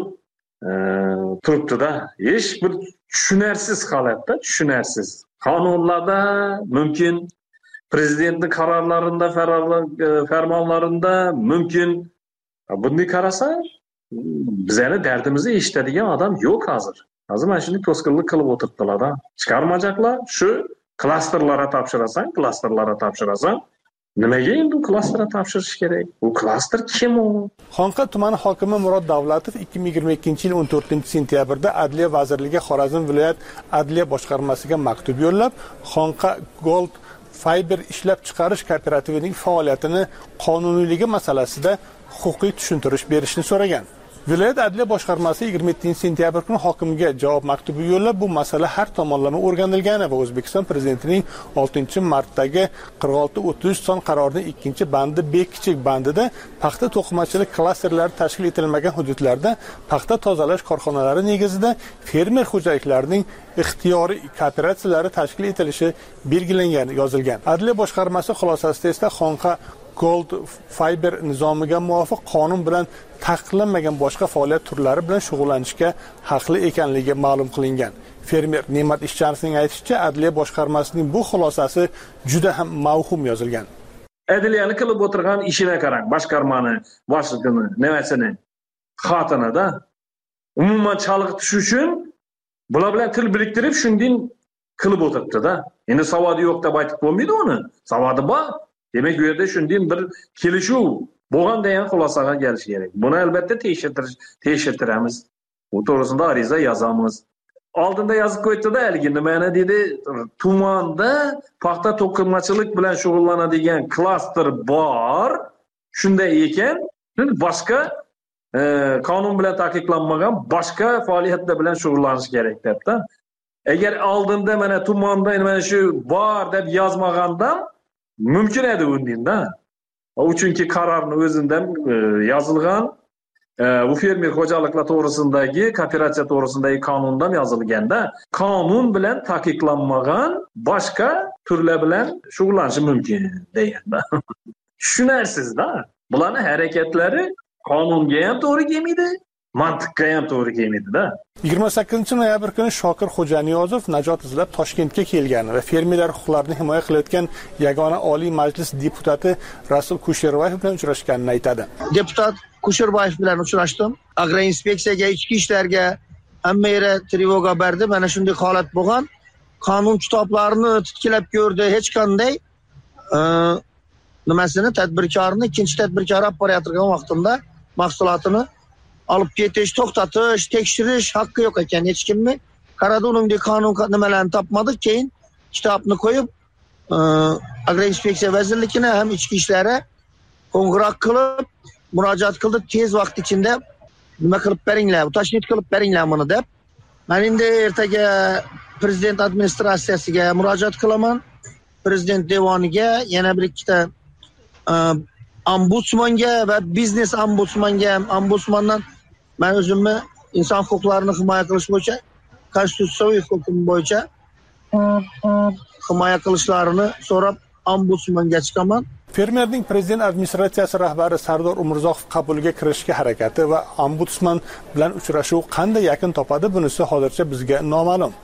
turibdi-da. Hech bir tushunarsiz holatda, tushunarsiz. Qonunlarda mumkin, prezidentning qarorlarida, farmonlarida mumkin. Bunday qarasa, bizning dardimizni eshitadigan odam yo'q hozir. Hozir mana shunday to'sqinlik qilib o'tiribdilar-da. Chiqarmajaqlar shu klasterlarga topshirasan, klasterlarga topshirasan. Nimaga endi klasterga topshirish kerak? U klaster kim u? Xonqa tumani hokimi Murod Davlatov ikki ming yigirma ikkinchi yil o'n to'rtinchi sentyabrda Adliya vazirligi Xorazm viloyat adliya boshqarmasiga maktub yo'llab, Xonqa Gold Fiber ishlab chiqarish kooperativining faoliyatini qonuniyligi masalasida huquqiy tushuntirish berishni so'ragan. Viloyat adliya boshqarmasi yigirma yettinchi sentyabr kuni hokimga javob maktubi yo'llab, bu masala har tomonlama o'rganilgani va O'zbekiston prezidentining oltinchi martdagi qirq olti o'ttiz uch son qarorining ikkinchi bandi B kichik bandida paxta to'qimachilik klasterlari tashkil etilmagan hududlarda paxta tozalash korxonalari negizida fermer xo'jaliklarining ixtiyoriy kooperatsiyalari tashkil etilishi belgilangani yozilgan. Adliya boshqarmasi xulosasida esa Xonqa Gold Fiber nizomiga muvofiq qonun bilan taqiqlanmagan boshqa faoliyat turlari bilan shug'ullanishga haqli ekanligi ma'lum qilingan. Fermer Ne'mat Ishchanovning aytishicha, adliya boshqarmasining bu xulosasi juda ham mavhum yozilgan. Adliyani qilib o'tirgan ishini qarang, boshqarmani boshlig'ini, nimasini, xotinida umuman chalg'itish uchun bular bilan til biriktirib shunday qilib o'tiribdi-da. Endi savodi yo'q deb aytib bo'lmaydi uni. Savodi bor. Demak, bu yerda shunday bir kelishuv bo'lgan degan xulosaga kelish kerak. Buni albatta tekshirtirish, tekshirtiramiz. Bu to'g'risida ariza yozamiz. Oldinda yozib qo'ydi-da, haligi nimani dedi, tumanda paxta to'qimachilik bilan shug'ullanadigan klaster bor. Shunday ekan, boshqa qonun bilan taqiqlanmagan boshqa faoliyatlar bilan shug'ullanish kerak debdi. Agar oldinda mana tumanda mana shu bor deb yozmaganda mumkin edi undinda. Uchunki qarorning o'zidan yozilgan, bu fermer xo'jaliklar to'g'risindagi, kooperatsiya to'g'risindagi qonundan yozilganda, qonun bilan taqiqlanmagan boshqa turlar bilan shug'ullanish mumkin deganda. Tushunarsiz-da. Bularning harakatlari qonunga ham to'g'ri kelmaydi, mantiqqa ham to'g'ri kelmaydi-da. yigirma sakkizinchi noyabr kuni Shokir Xo'janiyozov najot izlab Toshkentga kelgan va fermerlar huquqlarini himoya qilayotgan yagona Oliy Majlis deputati Rasul Kusherbayev bilan uchrashganini aytadi. Deputat Kusherbayev bilan uchrashdim. Agroinspeksiyaga, ichki ishlarga hamma yerga trevoga berdi. Mana shunday holat bo'lgan. Qonun kitoblarini titkilab ko'rdi. Hech qanday nimasini tadbirkorni, ikkinchi tadbirkor olib borayotgan vaqtida mahsulotini olib ketish, to'xtatish, tekshirish haqqi yo'q ekan hech kimni. Qaradi uningdek qonun nimalarni topmadik, keyin kitobni qo'yib, agroinspeksiya vazirligini ham ichki ishlari qo'ng'iroq qilib murojaat qildi, tez vaqt ichida nima qilib beringlar, tashkil qilib beringlar buni deb. Men endi ertaga prezident administratsiyasiga murojaat qilaman, prezident devoniga, yana bir ikkita ombudsmanga va biznes ombudsmanga, ombudsmandan men o'zimni inson huquqlarini himoya qilish bo'yicha, konstitutsiyaviy huquqim bo'yicha himoya qilishlarini so'rab ombudsmanga chiqaman. Fermerning prezident administratsiyasi rahbari Sardor Umurzoqov qabuliga kirishga harakati va ombudsman bilan uchrashuv qanday yakun topadi, bunisi hozircha bizga noma'lum.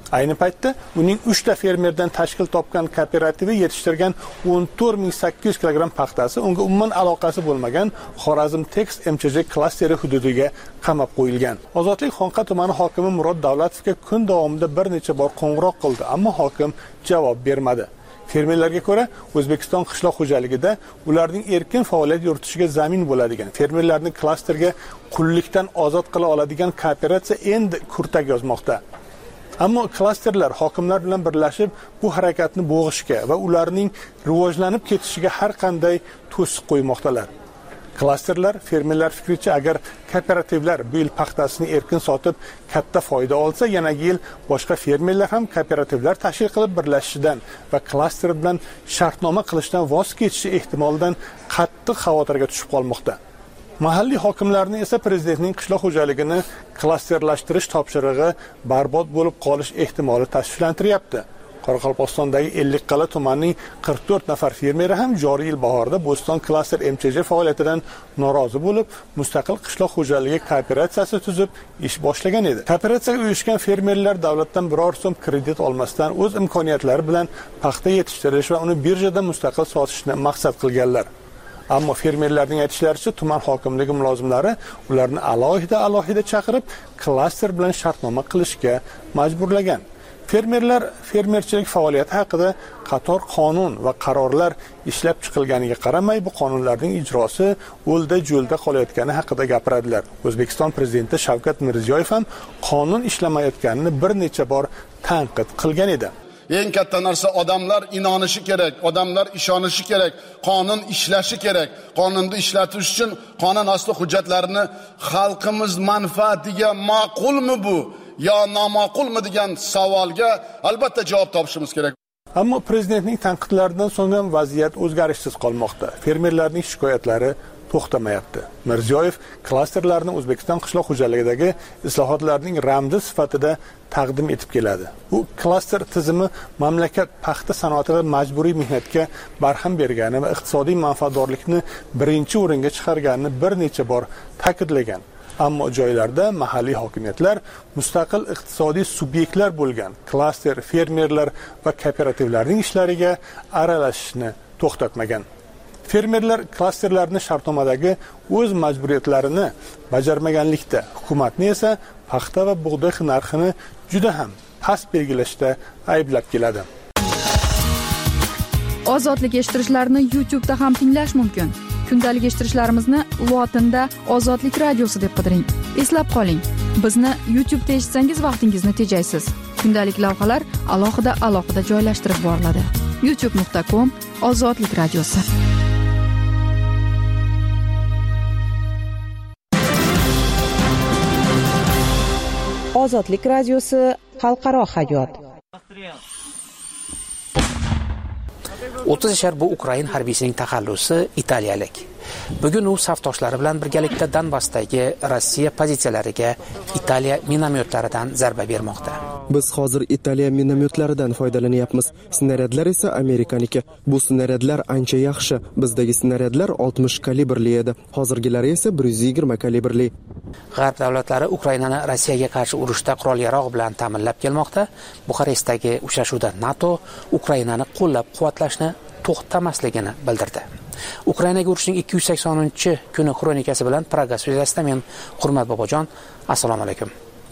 Ayni paytda uning uchta fermerdan tashkil topgan kooperativi yetishtirgan o'n to'rt ming sakkiz yuz kilogramm paxtasi unga umuman aloqasi bo'lmagan Xorazm Text M Ch J klasteri hududiga qamab qo'yilgan. Ozodlik Xonqa tumani hokimi Murod Davlatovga kun davomida bir necha bor qo'ng'iroq qildi, ammo hokim javob bermadi. Fermerlarga ko'ra, O'zbekiston qishloq xo'jaligida ularning erkin faoliyat yuritishiga zamin bo'ladigan, fermerlarni klasterga qullikdan ozod qila oladigan kooperatsiya endi kurtak yozmoqda. Ammo klasterlar hokimlar bilan birlashib bu harakatni bo'g'ishga va ularning rivojlanib ketishiga har qanday to'siq qo'ymoqdalar. Klasterlar fermerlar fikricha agar kooperativlar bu yil paxtasini erkin sotib katta foyda olsa, yanagi yil boshqa fermerlar ham kooperativlar tashkil qilib birlashishidan va klaster bilan shartnoma qilishdan voz kechishi ehtimolidan qattiq xavotirga tushib qolmoqda. Mahalliy hokimlarning esa prezidentning qishloq xo'jaligini klasterlashtirish topshirig'i barbod bo'lib qolish ehtimoli tashvishlantiryapti. Qoraqalpog'istondagi Ellikqal'a tumanining qirq to'rt nafar fermeri ham joriy yil bahorida Bo'ston klaster M Ch J faoliyatidan norozi bo'lib, mustaqil qishloq xo'jaligi kooperatsiyasi tuzib ish boshlagan edi. Kooperatsiyaga uyushgan fermerlar davlatdan biror so'm kredit olmasdan o'z imkoniyatlari bilan paxta yetishtirish va uni birjada mustaqil sotishni maqsad qilganlar. Ammo fermerlarning aytishlaricha, tuman hokimligi mulozimlari ularni alohida-alohida chaqirib, klaster bilan shartnoma qilishga majburlagan. Fermerlar fermerchilik faoliyati haqida qator qonun va qarorlar ishlab chiqilganiga qaramay, bu qonunlarning ijrosi o'lda-jo'lda qolayotgani haqida gapiradilar. O'zbekiston prezidenti Shavkat Mirziyoyev ham qonun ishlamayotganini bir necha bor tanqid qilgan edi. Eng katta narsa odamlar inonishi kerak, odamlar ishonishi kerak, qonun ishlashi kerak. Qonunni ishlatish uchun qonun asli hujjatlarini xalqimiz manfaatiga ma'qulmi bu yo noma'qulmi degan savolga albatta javob topishimiz kerak. Ammo prezidentning tanqidlaridan so'ng ham vaziyat o'zgarishsiz qolmoqda. Fermerlarning shikoyatlari to'xtamayapti. Mirziyoyev klasterlarni O'zbekiston qishloq xo'jaligidagi islohotlarning ramzi sifatida taqdim etib keladi. Bu klaster tizimi mamlakat paxta sanoatida majburiy mehnatga barham bergani va iqtisodiy manfaatdorlikni birinchi o'ringa chiqarganini bir necha bor ta'kidlagan. Ammo joylarda mahalliy hokimiyatlar mustaqil iqtisodiy subyektlar bo'lgan klaster, fermerlar va kooperativlarning ishlariga aralashishni to'xtatmagan. Fermerlar klasterlarni shartnomadagi o'z majburiyatlarini bajarmaganlikda, hukumatni esa paxta va bug'doy narxini juda ham past belgilashda ayblab keladi. Ozodlik eshittirishlarni YouTube da ham tinglash mumkin. Kundalik eshittirishlarimizni lotinda Ozodlik radiosi deb qidiring. Eslab qoling, bizni YouTube da eshitsangiz vaqtingizni tejaysiz. Kundalik lavhalar alohida-alohida joylashtirib boriladi. youtube nuqta com Ozodlik radiosi. Ozodlik radiosi xalqaro hayot. o'ttiz yashar bu Ukrain harbiysining taxallusi italiyalik. Bugun u safdoshlari bilan birgalikda Donbassdagi Rossiya pozitsiyalariga Italiya minomyotlaridan zarba bermoqda. Biz hozir Italiya minomyotlaridan foydalanyapmiz. Snaryadlar esa Amerikaniki. Bu snaryadlar ancha yaxshi. Bizdagi snaryadlar oltmish kalibrli edi. Hozirgilari esa bir yuz yigirma kalibrli. G'arb davlatlari Ukrainani Rossiyaga qarshi urushda qurol-yarog' bilan ta'minlab kelmoqda. Buxarestdagi uchrashuvda NATO Ukrainani qo'llab-quvvatlashni to'xtamasligini bildirdi. Ukrainaga urushning ikki yuz saksoninchi kuni kronikasi bilan Praga studiyasida men Hurmat Bobojon. Assalomu alaykum.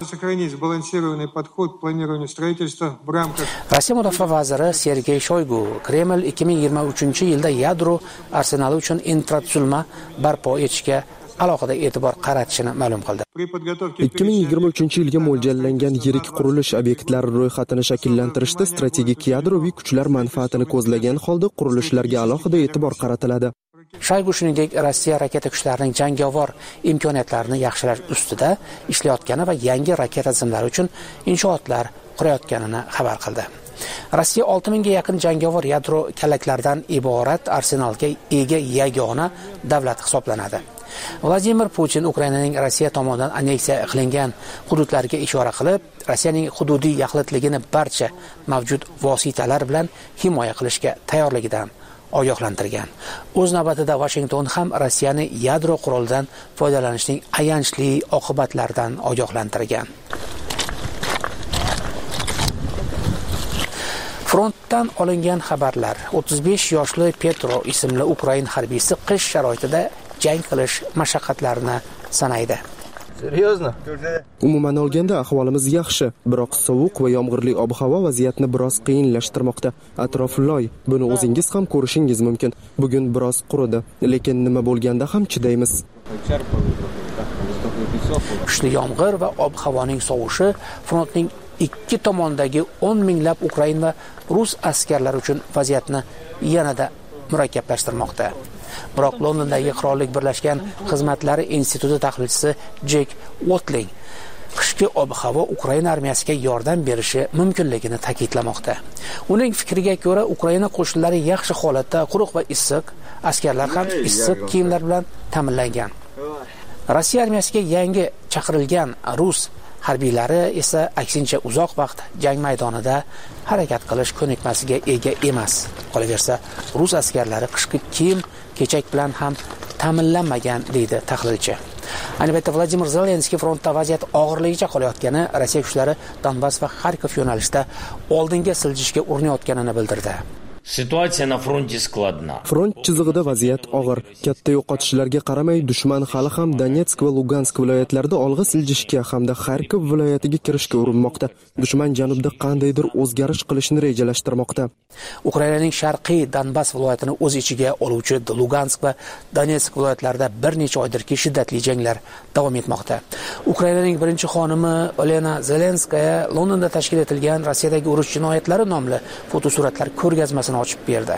Rossiya mudofaa vaziri Sergey Shoygu Kreml ikki ming yigirma uchinchi yilda yadro arsenali uchun infratuzilma barpo etishga alohida e'tibor qaratishini ma'lum qildi. ikki ming yigirma uchinchi yilga mo'ljallangan yirik qurilish obyektlari ro'yxatini shakllantirishda strategik yadroviy kuchlar manfaatini ko'zlagan holda qurilishlarga alohida e'tibor qaratiladi. Shoygu shuningdek Rossiya raketa kuchlarining jangovar imkoniyatlarini yaxshilash ustida ishlayotgani va yangi raketa tizimlari uchun inshootlar qurayotganini xabar qildi. Rossiya olti mingga yaqin jangovar yadro kalaklaridan iborat arsenalga ega yagona davlat hisoblanadi. Vladimir Putin Ukrainaning Rossiya tomonidan anneksiya qilingan hududlarga ishora qilib, Rossiyaning hududiy yaxlitligini barcha mavjud vositalar bilan himoya qilishga tayyorligidan ogohlantirgan. O'z navbatida Washington ham Rossiyani yadro qurolidan foydalanishning ayanchli oqibatlaridan ogohlantirgan. Frantdan olingan xabarlar. o'ttiz besh yoshli Petro ismli ukrain harbiysi qish sharoitida jang qilish mashaqqatlarini sanaydi. Серьезно? Umuman olganda ahvolimiz yaxshi, biroq sovuq va yomg'irli ob-havo vaziyatni biroz qiyinlashtirmoqda. Atrof loy, buni o'zingiz ham ko'rishingiz mumkin. Bugun biroz quridi, lekin nima bo'lganda ham chidaymiz. Kuchli yomg'ir va ob-havoning sovishi frontning ikki tomonidagi o'n minglab ukrain va rus askarlari uchun vaziyatni yanada murakkablashtirmoqda. Biroq Londondagi Qirollik birlashgan xizmatlari instituti tahlilchisi Jek Watling qishki ob-havo Ukraina armiyasiga yordam berishi mumkinligini ta'kidlamoqda. Uning fikriga ko'ra, Ukraina qo'shinlari yaxshi holatda, quruq va issiq, askarlar ham issiq kiyimlar bilan ta'minlangan. Rossiya armiyasiga yangi chaqirilgan rus harbiylari esa aksincha uzoq vaqt jang maydonida harakat qilish ko'nikmasiga ega emas. Qolaversa, rus askarlari qishki kiyim kechak bilan ham ta'minlanmagan, deydi tahlilchi. Ayni paytda Vladimir Zelenskiy frontda vaziyat og'irligicha qolayotgani, Rossiya kuchlari Donbass va Xarkov yo'nalishida oldinga siljishga urinayotganini bildirdi. Situatsiya na fronti skladna. Front chizig'ida vaziyat og'ir. Katta yo'qotishlarga qaramay, dushman hali ham Donetsk va Lugansk viloyatlarida olg'a siljishga hamda Xarkov viloyatiga kirishga urinmoqda. Dushman janubda qandaydir o'zgarish qilishni rejalashtirmoqda. Ukrainaning sharqiy Donbass viloyatini o'z ichiga oluvchi Lugansk va Donetsk viloyatlarida bir necha oydirki shiddatli janglar davom etmoqda. Ukrainaning birinchi xonimi Olena Zelenskaya Londonda tashkil etilgan Rossiyadagi urush jinoyatlari nomli fotosuratlar ko'rgazmasini ochib berdi.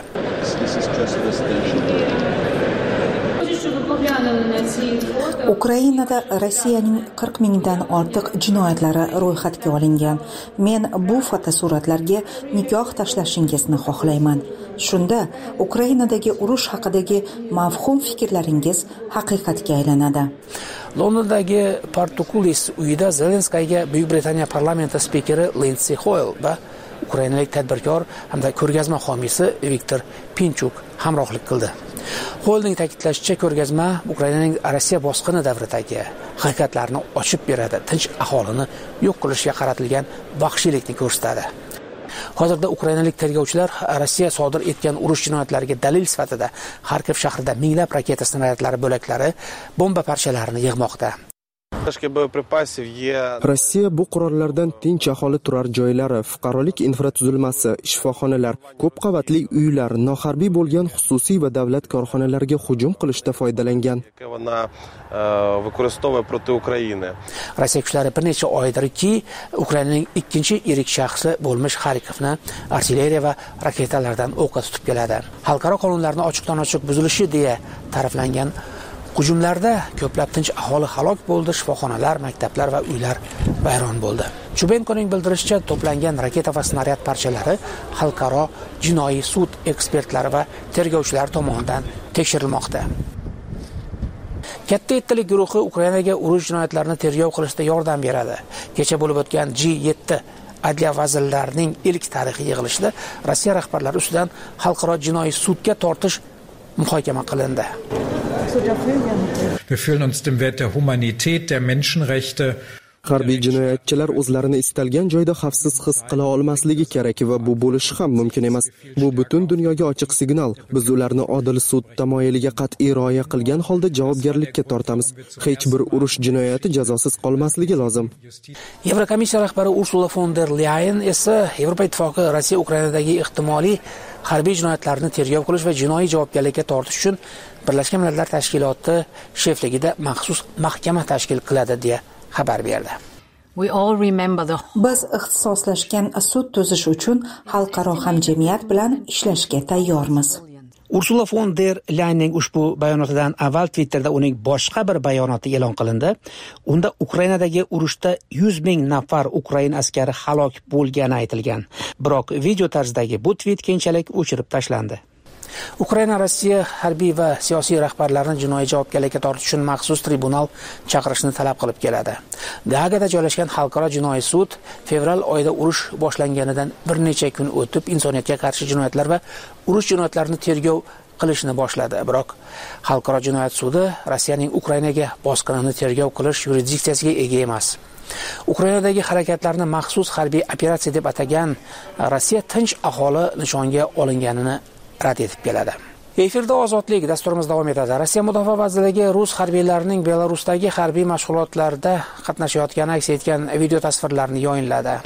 Ukrainada Rossiyaning qirq mingdan ortiq jinoyatlari ro'yxatga olingan. Men bu fotosuratlarga nikoh tashlashingizni xohlayman. Shunda Ukrainadagi urush haqidagi mavhum fikrlaringiz haqiqatga aylanadi. Londondagi Portugulis uyida Zelenskayga Buyuk Britaniya parlamenti spikeri Lindsey Hoyle va ukrainalik tadbirkor hamda ko'rgazma homiysi Viktor Pinchuk hamrohlik qildi. Holding ta'kidlashicha, ko'rgazma Ukrainaning Rossiya bosqini davridagi haqiqatlarni ochib beradi, tinch aholini yo'q qilishga qaratilgan vahshiylikni ko'rsatadi. Hozirda ukrainalik tergovchilar Rossiya sodir etgan urush jinoyatlariga dalil sifatida Xarkov shahrida minglab raketa snaryadlari bo'laklari, bomba parchalarini yig'moqda. Rossiya bu qurollardan tinch aholi turar joylari, fuqarolik infratuzilmasi, shifoxonalar, ko'p qavatli uylar, noharbiy bo'lgan xususiy va davlat korxonalariga hujum qilishda foydalangan. Rossiya kuchlari bir necha oydirki Ukrainaning ikkinchi yirik shahri bo'lmish Xarkovni artilleriya va raketalardan o'qqa tutib keladi. Xalqaro qonunlarni ochiqdan-ochiq buzilishi deya ta'riflangan hujumlarda ko'plab tinch aholi halok bo'ldi, shifoxonalar, maktablar va uylar vayron bo'ldi. Chubenkoning bildirishicha, to'plangan raketa va snaryad parchalari xalqaro jinoiy sud ekspertlari va tergovchilar tomonidan tekshirilmoqda. Katta yettalik guruhi Ukrainaga urush jinoyatlarini tergov qilishda yordam beradi. Kecha bo'lib o'tgan G yetti adliya vazirlarining ilk tarixiy yig'ilishida Rossiya rahbarlari ustidan xalqaro jinoiy sudga tortish muhokama qilindi. Wir fühlen uns dem Wert der Humanität, der Menschenrechte. Harbiy jinoyatchilar o'zlarini istalgan joyda xavfsiz his qila olmasligi kerak va bu bo'lishi ham mumkin emas. Bu butun dunyoga ochiq signal. Biz ularni odil sud tamoyiliga qat'iy rioya qilgan holda javobgarlikka tortamiz. Hech bir urush jinoyati jazosiz qolmasligi lozim. Yevrokomissiya rahbari Ursula von der Leyen esa Yevropa ittifoqi Rossiya Ukrainadagi ehtimoliy harbiy jinoyatlarni tergov qilish va jinoiy javobgarlikka tortish uchun Birlashgan Millatlar Tashkiloti shefligida maxsus mahkama tashkil qiladi deya xabar berdi. Biz ixtisoslashgan sud tuzish uchun xalqaro hamjamiyat bilan ishlashga tayyormiz. Ursula von der Leyenning ushbu bayonotidan avval Twitterda uning boshqa bir bayonoti e'lon qilindi. Unda Ukrainadagi urushda yuz ming nafar ukrain askari halok bo'lgani aytilgan. Biroq video tarzidagi bu tweet keyinchalik o'chirib tashlandi. Ukraina Rossiya harbiy va siyosiy rahbarlarini jinoiy javobgarlikka tortish uchun maxsus tribunal chaqirishni talab qilib keladi. Gaagada joylashgan xalqaro jinoiy sud fevral oyida urush boshlanganidan bir necha kun o'tib insoniyatga qarshi jinoyatlar va urush jinoyatlarini tergov qilishni boshladi. Biroq xalqaro jinoyat sudi Rossiyaning Ukrainaga bosqinini tergov qilish yurisdiksiyasiga ega emas. Ukrainadagi harakatlarni maxsus harbiy operatsiya deb atagan Rossiya tinch aholi nishonga olinganini rad etib keladi. Efirda ozodlik dasturimiz davom etadi. Rossiya mudofaa vazirligi rus harbiylarining Belarusdagi harbiy mashg'ulotlarda qatnashayotgani aks etgan video tasvirlarni yayinladi.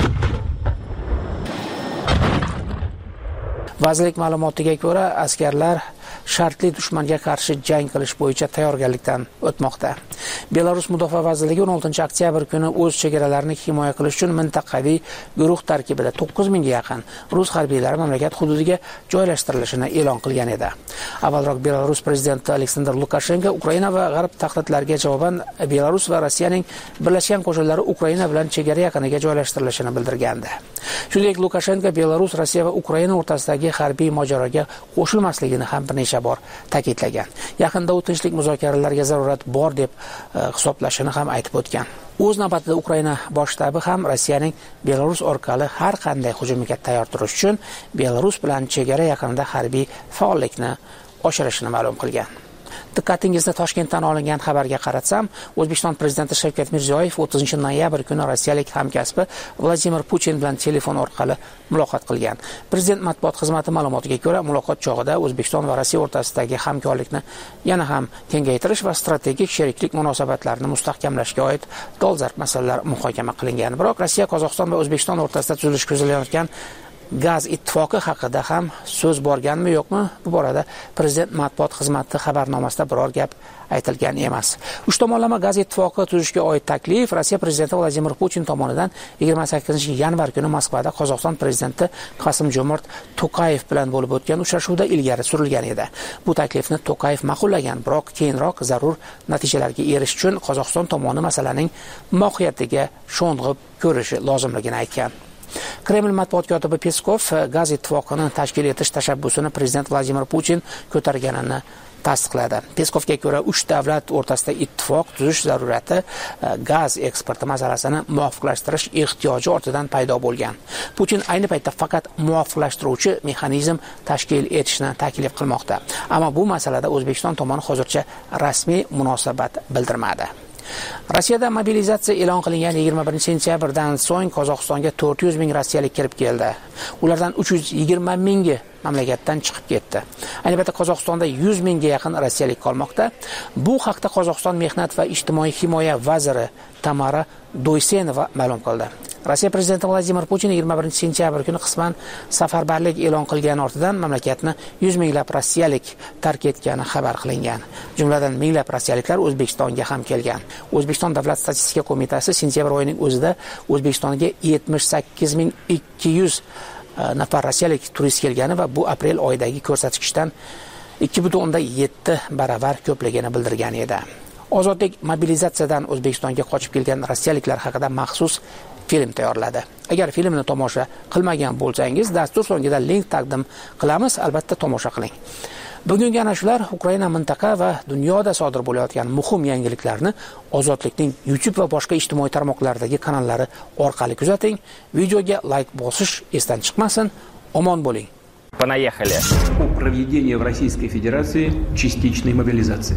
Vazirlik ma'lumotiga ko'ra, askarlar shartli dushmanga qarshi jang qilish bo'yicha tayyorgarlikdan o'tmoqda. Belarus mudofaa vazirligi o'n oltinchi oktyabr kuni o'z chegaralarini himoya qilish uchun mintaqaviy guruh tarkibida to'qqiz mingga yaqin rus harbiylari mamlakat hududiga joylashtirilishini e'lon qilgan edi. Avvalroq Belarus prezidenti Aleksandr Lukashenko Ukraina va g'arb tahdidlariga javoban Belarus va Rossiyaning birlashgan qo'shinlari Ukraina bilan chegara yaqiniga joylashtirilishini bildirgandi. Shuningdek, Lukashenko Belarus, Rossiya va Ukraina o'rtasidagi harbiy mojaroga qo'shilmasligini ham bir necha bor ta'kidlagan. Yaqinda u tinchlik muzokaralariga zarurat bor deb hisoblashini ham aytib o'tgan. O'z navbatida Ukraina bosh shtabi ham Rossiyaning Belarus orqali har qanday hujumga tayyor turish uchun Belarus bilan chegara yaqinida harbiy faollikni oshirishini ma'lum qilgan. Diqqatingizni Toshkentdan olingan xabarga qaratsam, O'zbekiston prezidenti Shavkat Mirziyoyev o'ttizinchi noyabr kuni rossiyalik hamkasbi Vladimir Putin bilan telefon orqali muloqot qilgan. Prezident matbuot xizmati ma'lumotiga ko'ra, muloqot chog'ida O'zbekiston va Rossiya o'rtasidagi hamkorlikni yana ham kengaytirish va strategik sheriklik munosabatlarini mustahkamlashga oid dolzarb masalalar muhokama qilingan. Biroq Rossiya, Qozog'iston va O'zbekiston o'rtasida tuzilish ko'zlanayotgan gaz ittifoqi haqida ham so'z borganmi yo'qmi, bu borada prezident matbuot xizmati xabarnomasida biror gap aytilgan emas. Uch tomonlama gaz ittifoqi tuzishga oid taklif Rossiya prezidenti Vladimir Putin tomonidan yigirma sakkizinchi yanvar kuni Moskvada Qozog'iston prezidenti Qasim-Jomart To'qayev bilan bo'lib o'tgan uchrashuvda ilgari surilgan edi. Bu taklifni To'qayev ma'qullagan, biroq keyinroq zarur natijalarga erishish uchun Qozog'iston tomoni masalaning mohiyatiga sho'ng'ib ko'rishi lozimligini aytgan. Kreml matbuot kotibi Peskov gaz ittifoqini tashkil etish tashabbusini prezident Vladimir Putin ko'targanini tasdiqladi. Peskovga ko'ra, uch davlat o'rtasida ittifoq tuzish zarurati gaz eksporti masalasini muvofiqlashtirish ehtiyoji ortidan paydo bo'lgan. Putin ayni paytda faqat muvofiqlashtiruvchi mexanizm tashkil etishni taklif qilmoqda. Ammo bu masalada O'zbekiston tomoni hozircha rasmiy munosabat bildirmadi. Rossiyada mobilizatsiya e'lon qilingan yigirma birinchi sentyabrdan so'ng Qozog'istonga to'rt yuz ming rossiyalik kirib keldi. Ulardan uch yuz yigirma mingi mamlakatdan chiqib ketdi. Ayni paytda Qozog'istonda yuz mingga yaqin rossiyalik qolmoqda. Bu haqda Qozog'iston mehnat va ijtimoiy himoya vaziri Tamara Doysenova ma'lum qildi. Rossiya prezidenti Vladimir Putin yigirma birinchi sentyabr kuni qisman safarbarlik e'lon qilgan ortidan mamlakatni yuz minglab rossiyalik tark etgani xabar qilingan. Jumladan minglab rossiyaliklar O'zbekistonga ham kelgan. O'zbekiston Davlat statistika qo'mitasi sentyabr oyining o'zida O'zbekistonga yetmish sakkiz ming ikki yuz nafar rossiyalik turist kelgani va bu aprel oyidagi ko'rsatkichdan ikki butun o'ndan yetti baravar ko'pligini bildirgan edi. Ozodlik mobilizatsiyadan O'zbekistonga qochib kelgan rossiyaliklar haqida maxsus film tayyorladi. Agar filmni tomosha qilmagan bo'lsangiz, dastur so'ngida link taqdim qilamiz, albatta tomosha qiling. Bugungi ana shular Ukraina mintaqa va dunyoda sodir bo'layotgan muhim yangiliklarni Ozodlikning YouTube va boshqa ijtimoiy tarmoqlardagi kanallari orqali kuzating. Videoga like bosish esdan chiqmasin. Omon bo'ling. Понаехали. О проведении в Российской Федерации частичной мобилизации.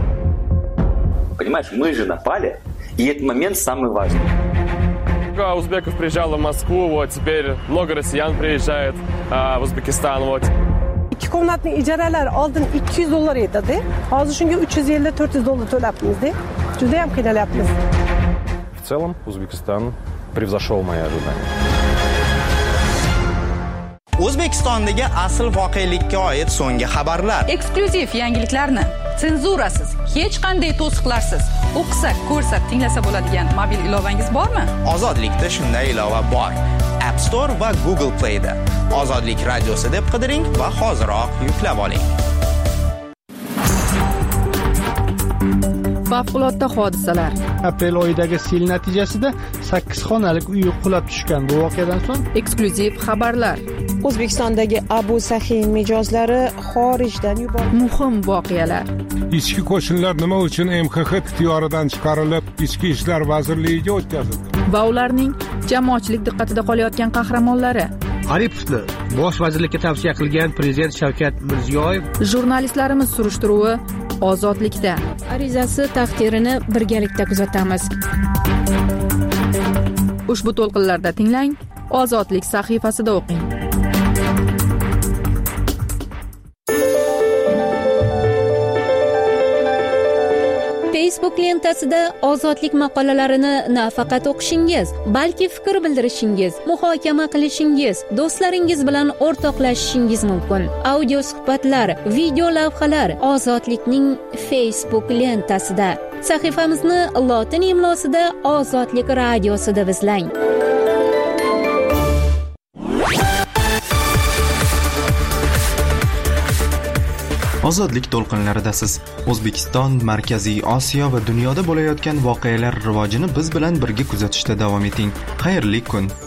Понимаешь, мы же напали, и этот момент самый важный. Много узбеков приезжало в Москву, вот теперь много россиян приезжает а, в Узбекистан, вот. İki komnatning ijaralar oldin ikki yuz dollar edi. Hozir shunga uch yuz ellik to'rt yuz dollar to'labmiz-da. Juda ham qiynalyapmiz. В целом Узбекистан превзошел мои ожидания. O'zbekistondagi asl voqelikka oid so'nggi xabarlar. Eksklyuziv yangiliklarni senzurasiz, hech qanday to'siqlarsiz o'qisak, ko'rsak, tinglasa bo'ladigan mobil ilovangiz bormi? Ozodlikda shunday ilova bor. App Store va Google Play da. Ozodlik radiosi deb qidiring va hoziroq yuklab oling. Favqulodda hodisalar. Aprel oyidagi sel natijasida sakkiz xonalik uy qulab tushgan. Bu voqeadan so'ng eksklyuziv xabarlar. O'zbekistondagi Abu Sahiy mijozlari xorijdan yuborildi. Muhim voqealar. Ichki qo'shinlar nima uchun M X X ixtiyoridan chiqarilib, Ichki ishlar vazirligiga o'tkazildi? Va ularning jamoatchilik diqqatida qolayotgan qahramonlari. Aripovni bosh vazirlikka tavsiya qilgan prezident Shavkat Mirziyoyev. Jurnalistlarimiz surishtiruvi Ozodlikda. Arizasi taqdirini birgalikda kuzatamiz. Ushbu to'lqinlarda tinglang, Ozodlik sahifasida o'qing. Facebook lentasida ozodlik maqolalarini nafaqat o'qishingiz, balki fikr bildirishingiz, muhokama qilishingiz, do'stlaringiz bilan o'rtoqlashishingiz mumkin. Audio suhbatlar, video lavhalar Ozodlikning Facebook lentasida. Sahifamizni lotin imlosida Ozodlik radiosida izlang. Ozodlik to'lqinlaridasiz. O'zbekiston, Markaziy Osiyo va dunyoda bo'layotgan voqealar rivojini biz bilan birga kuzatishda davom eting. Xayrli kun.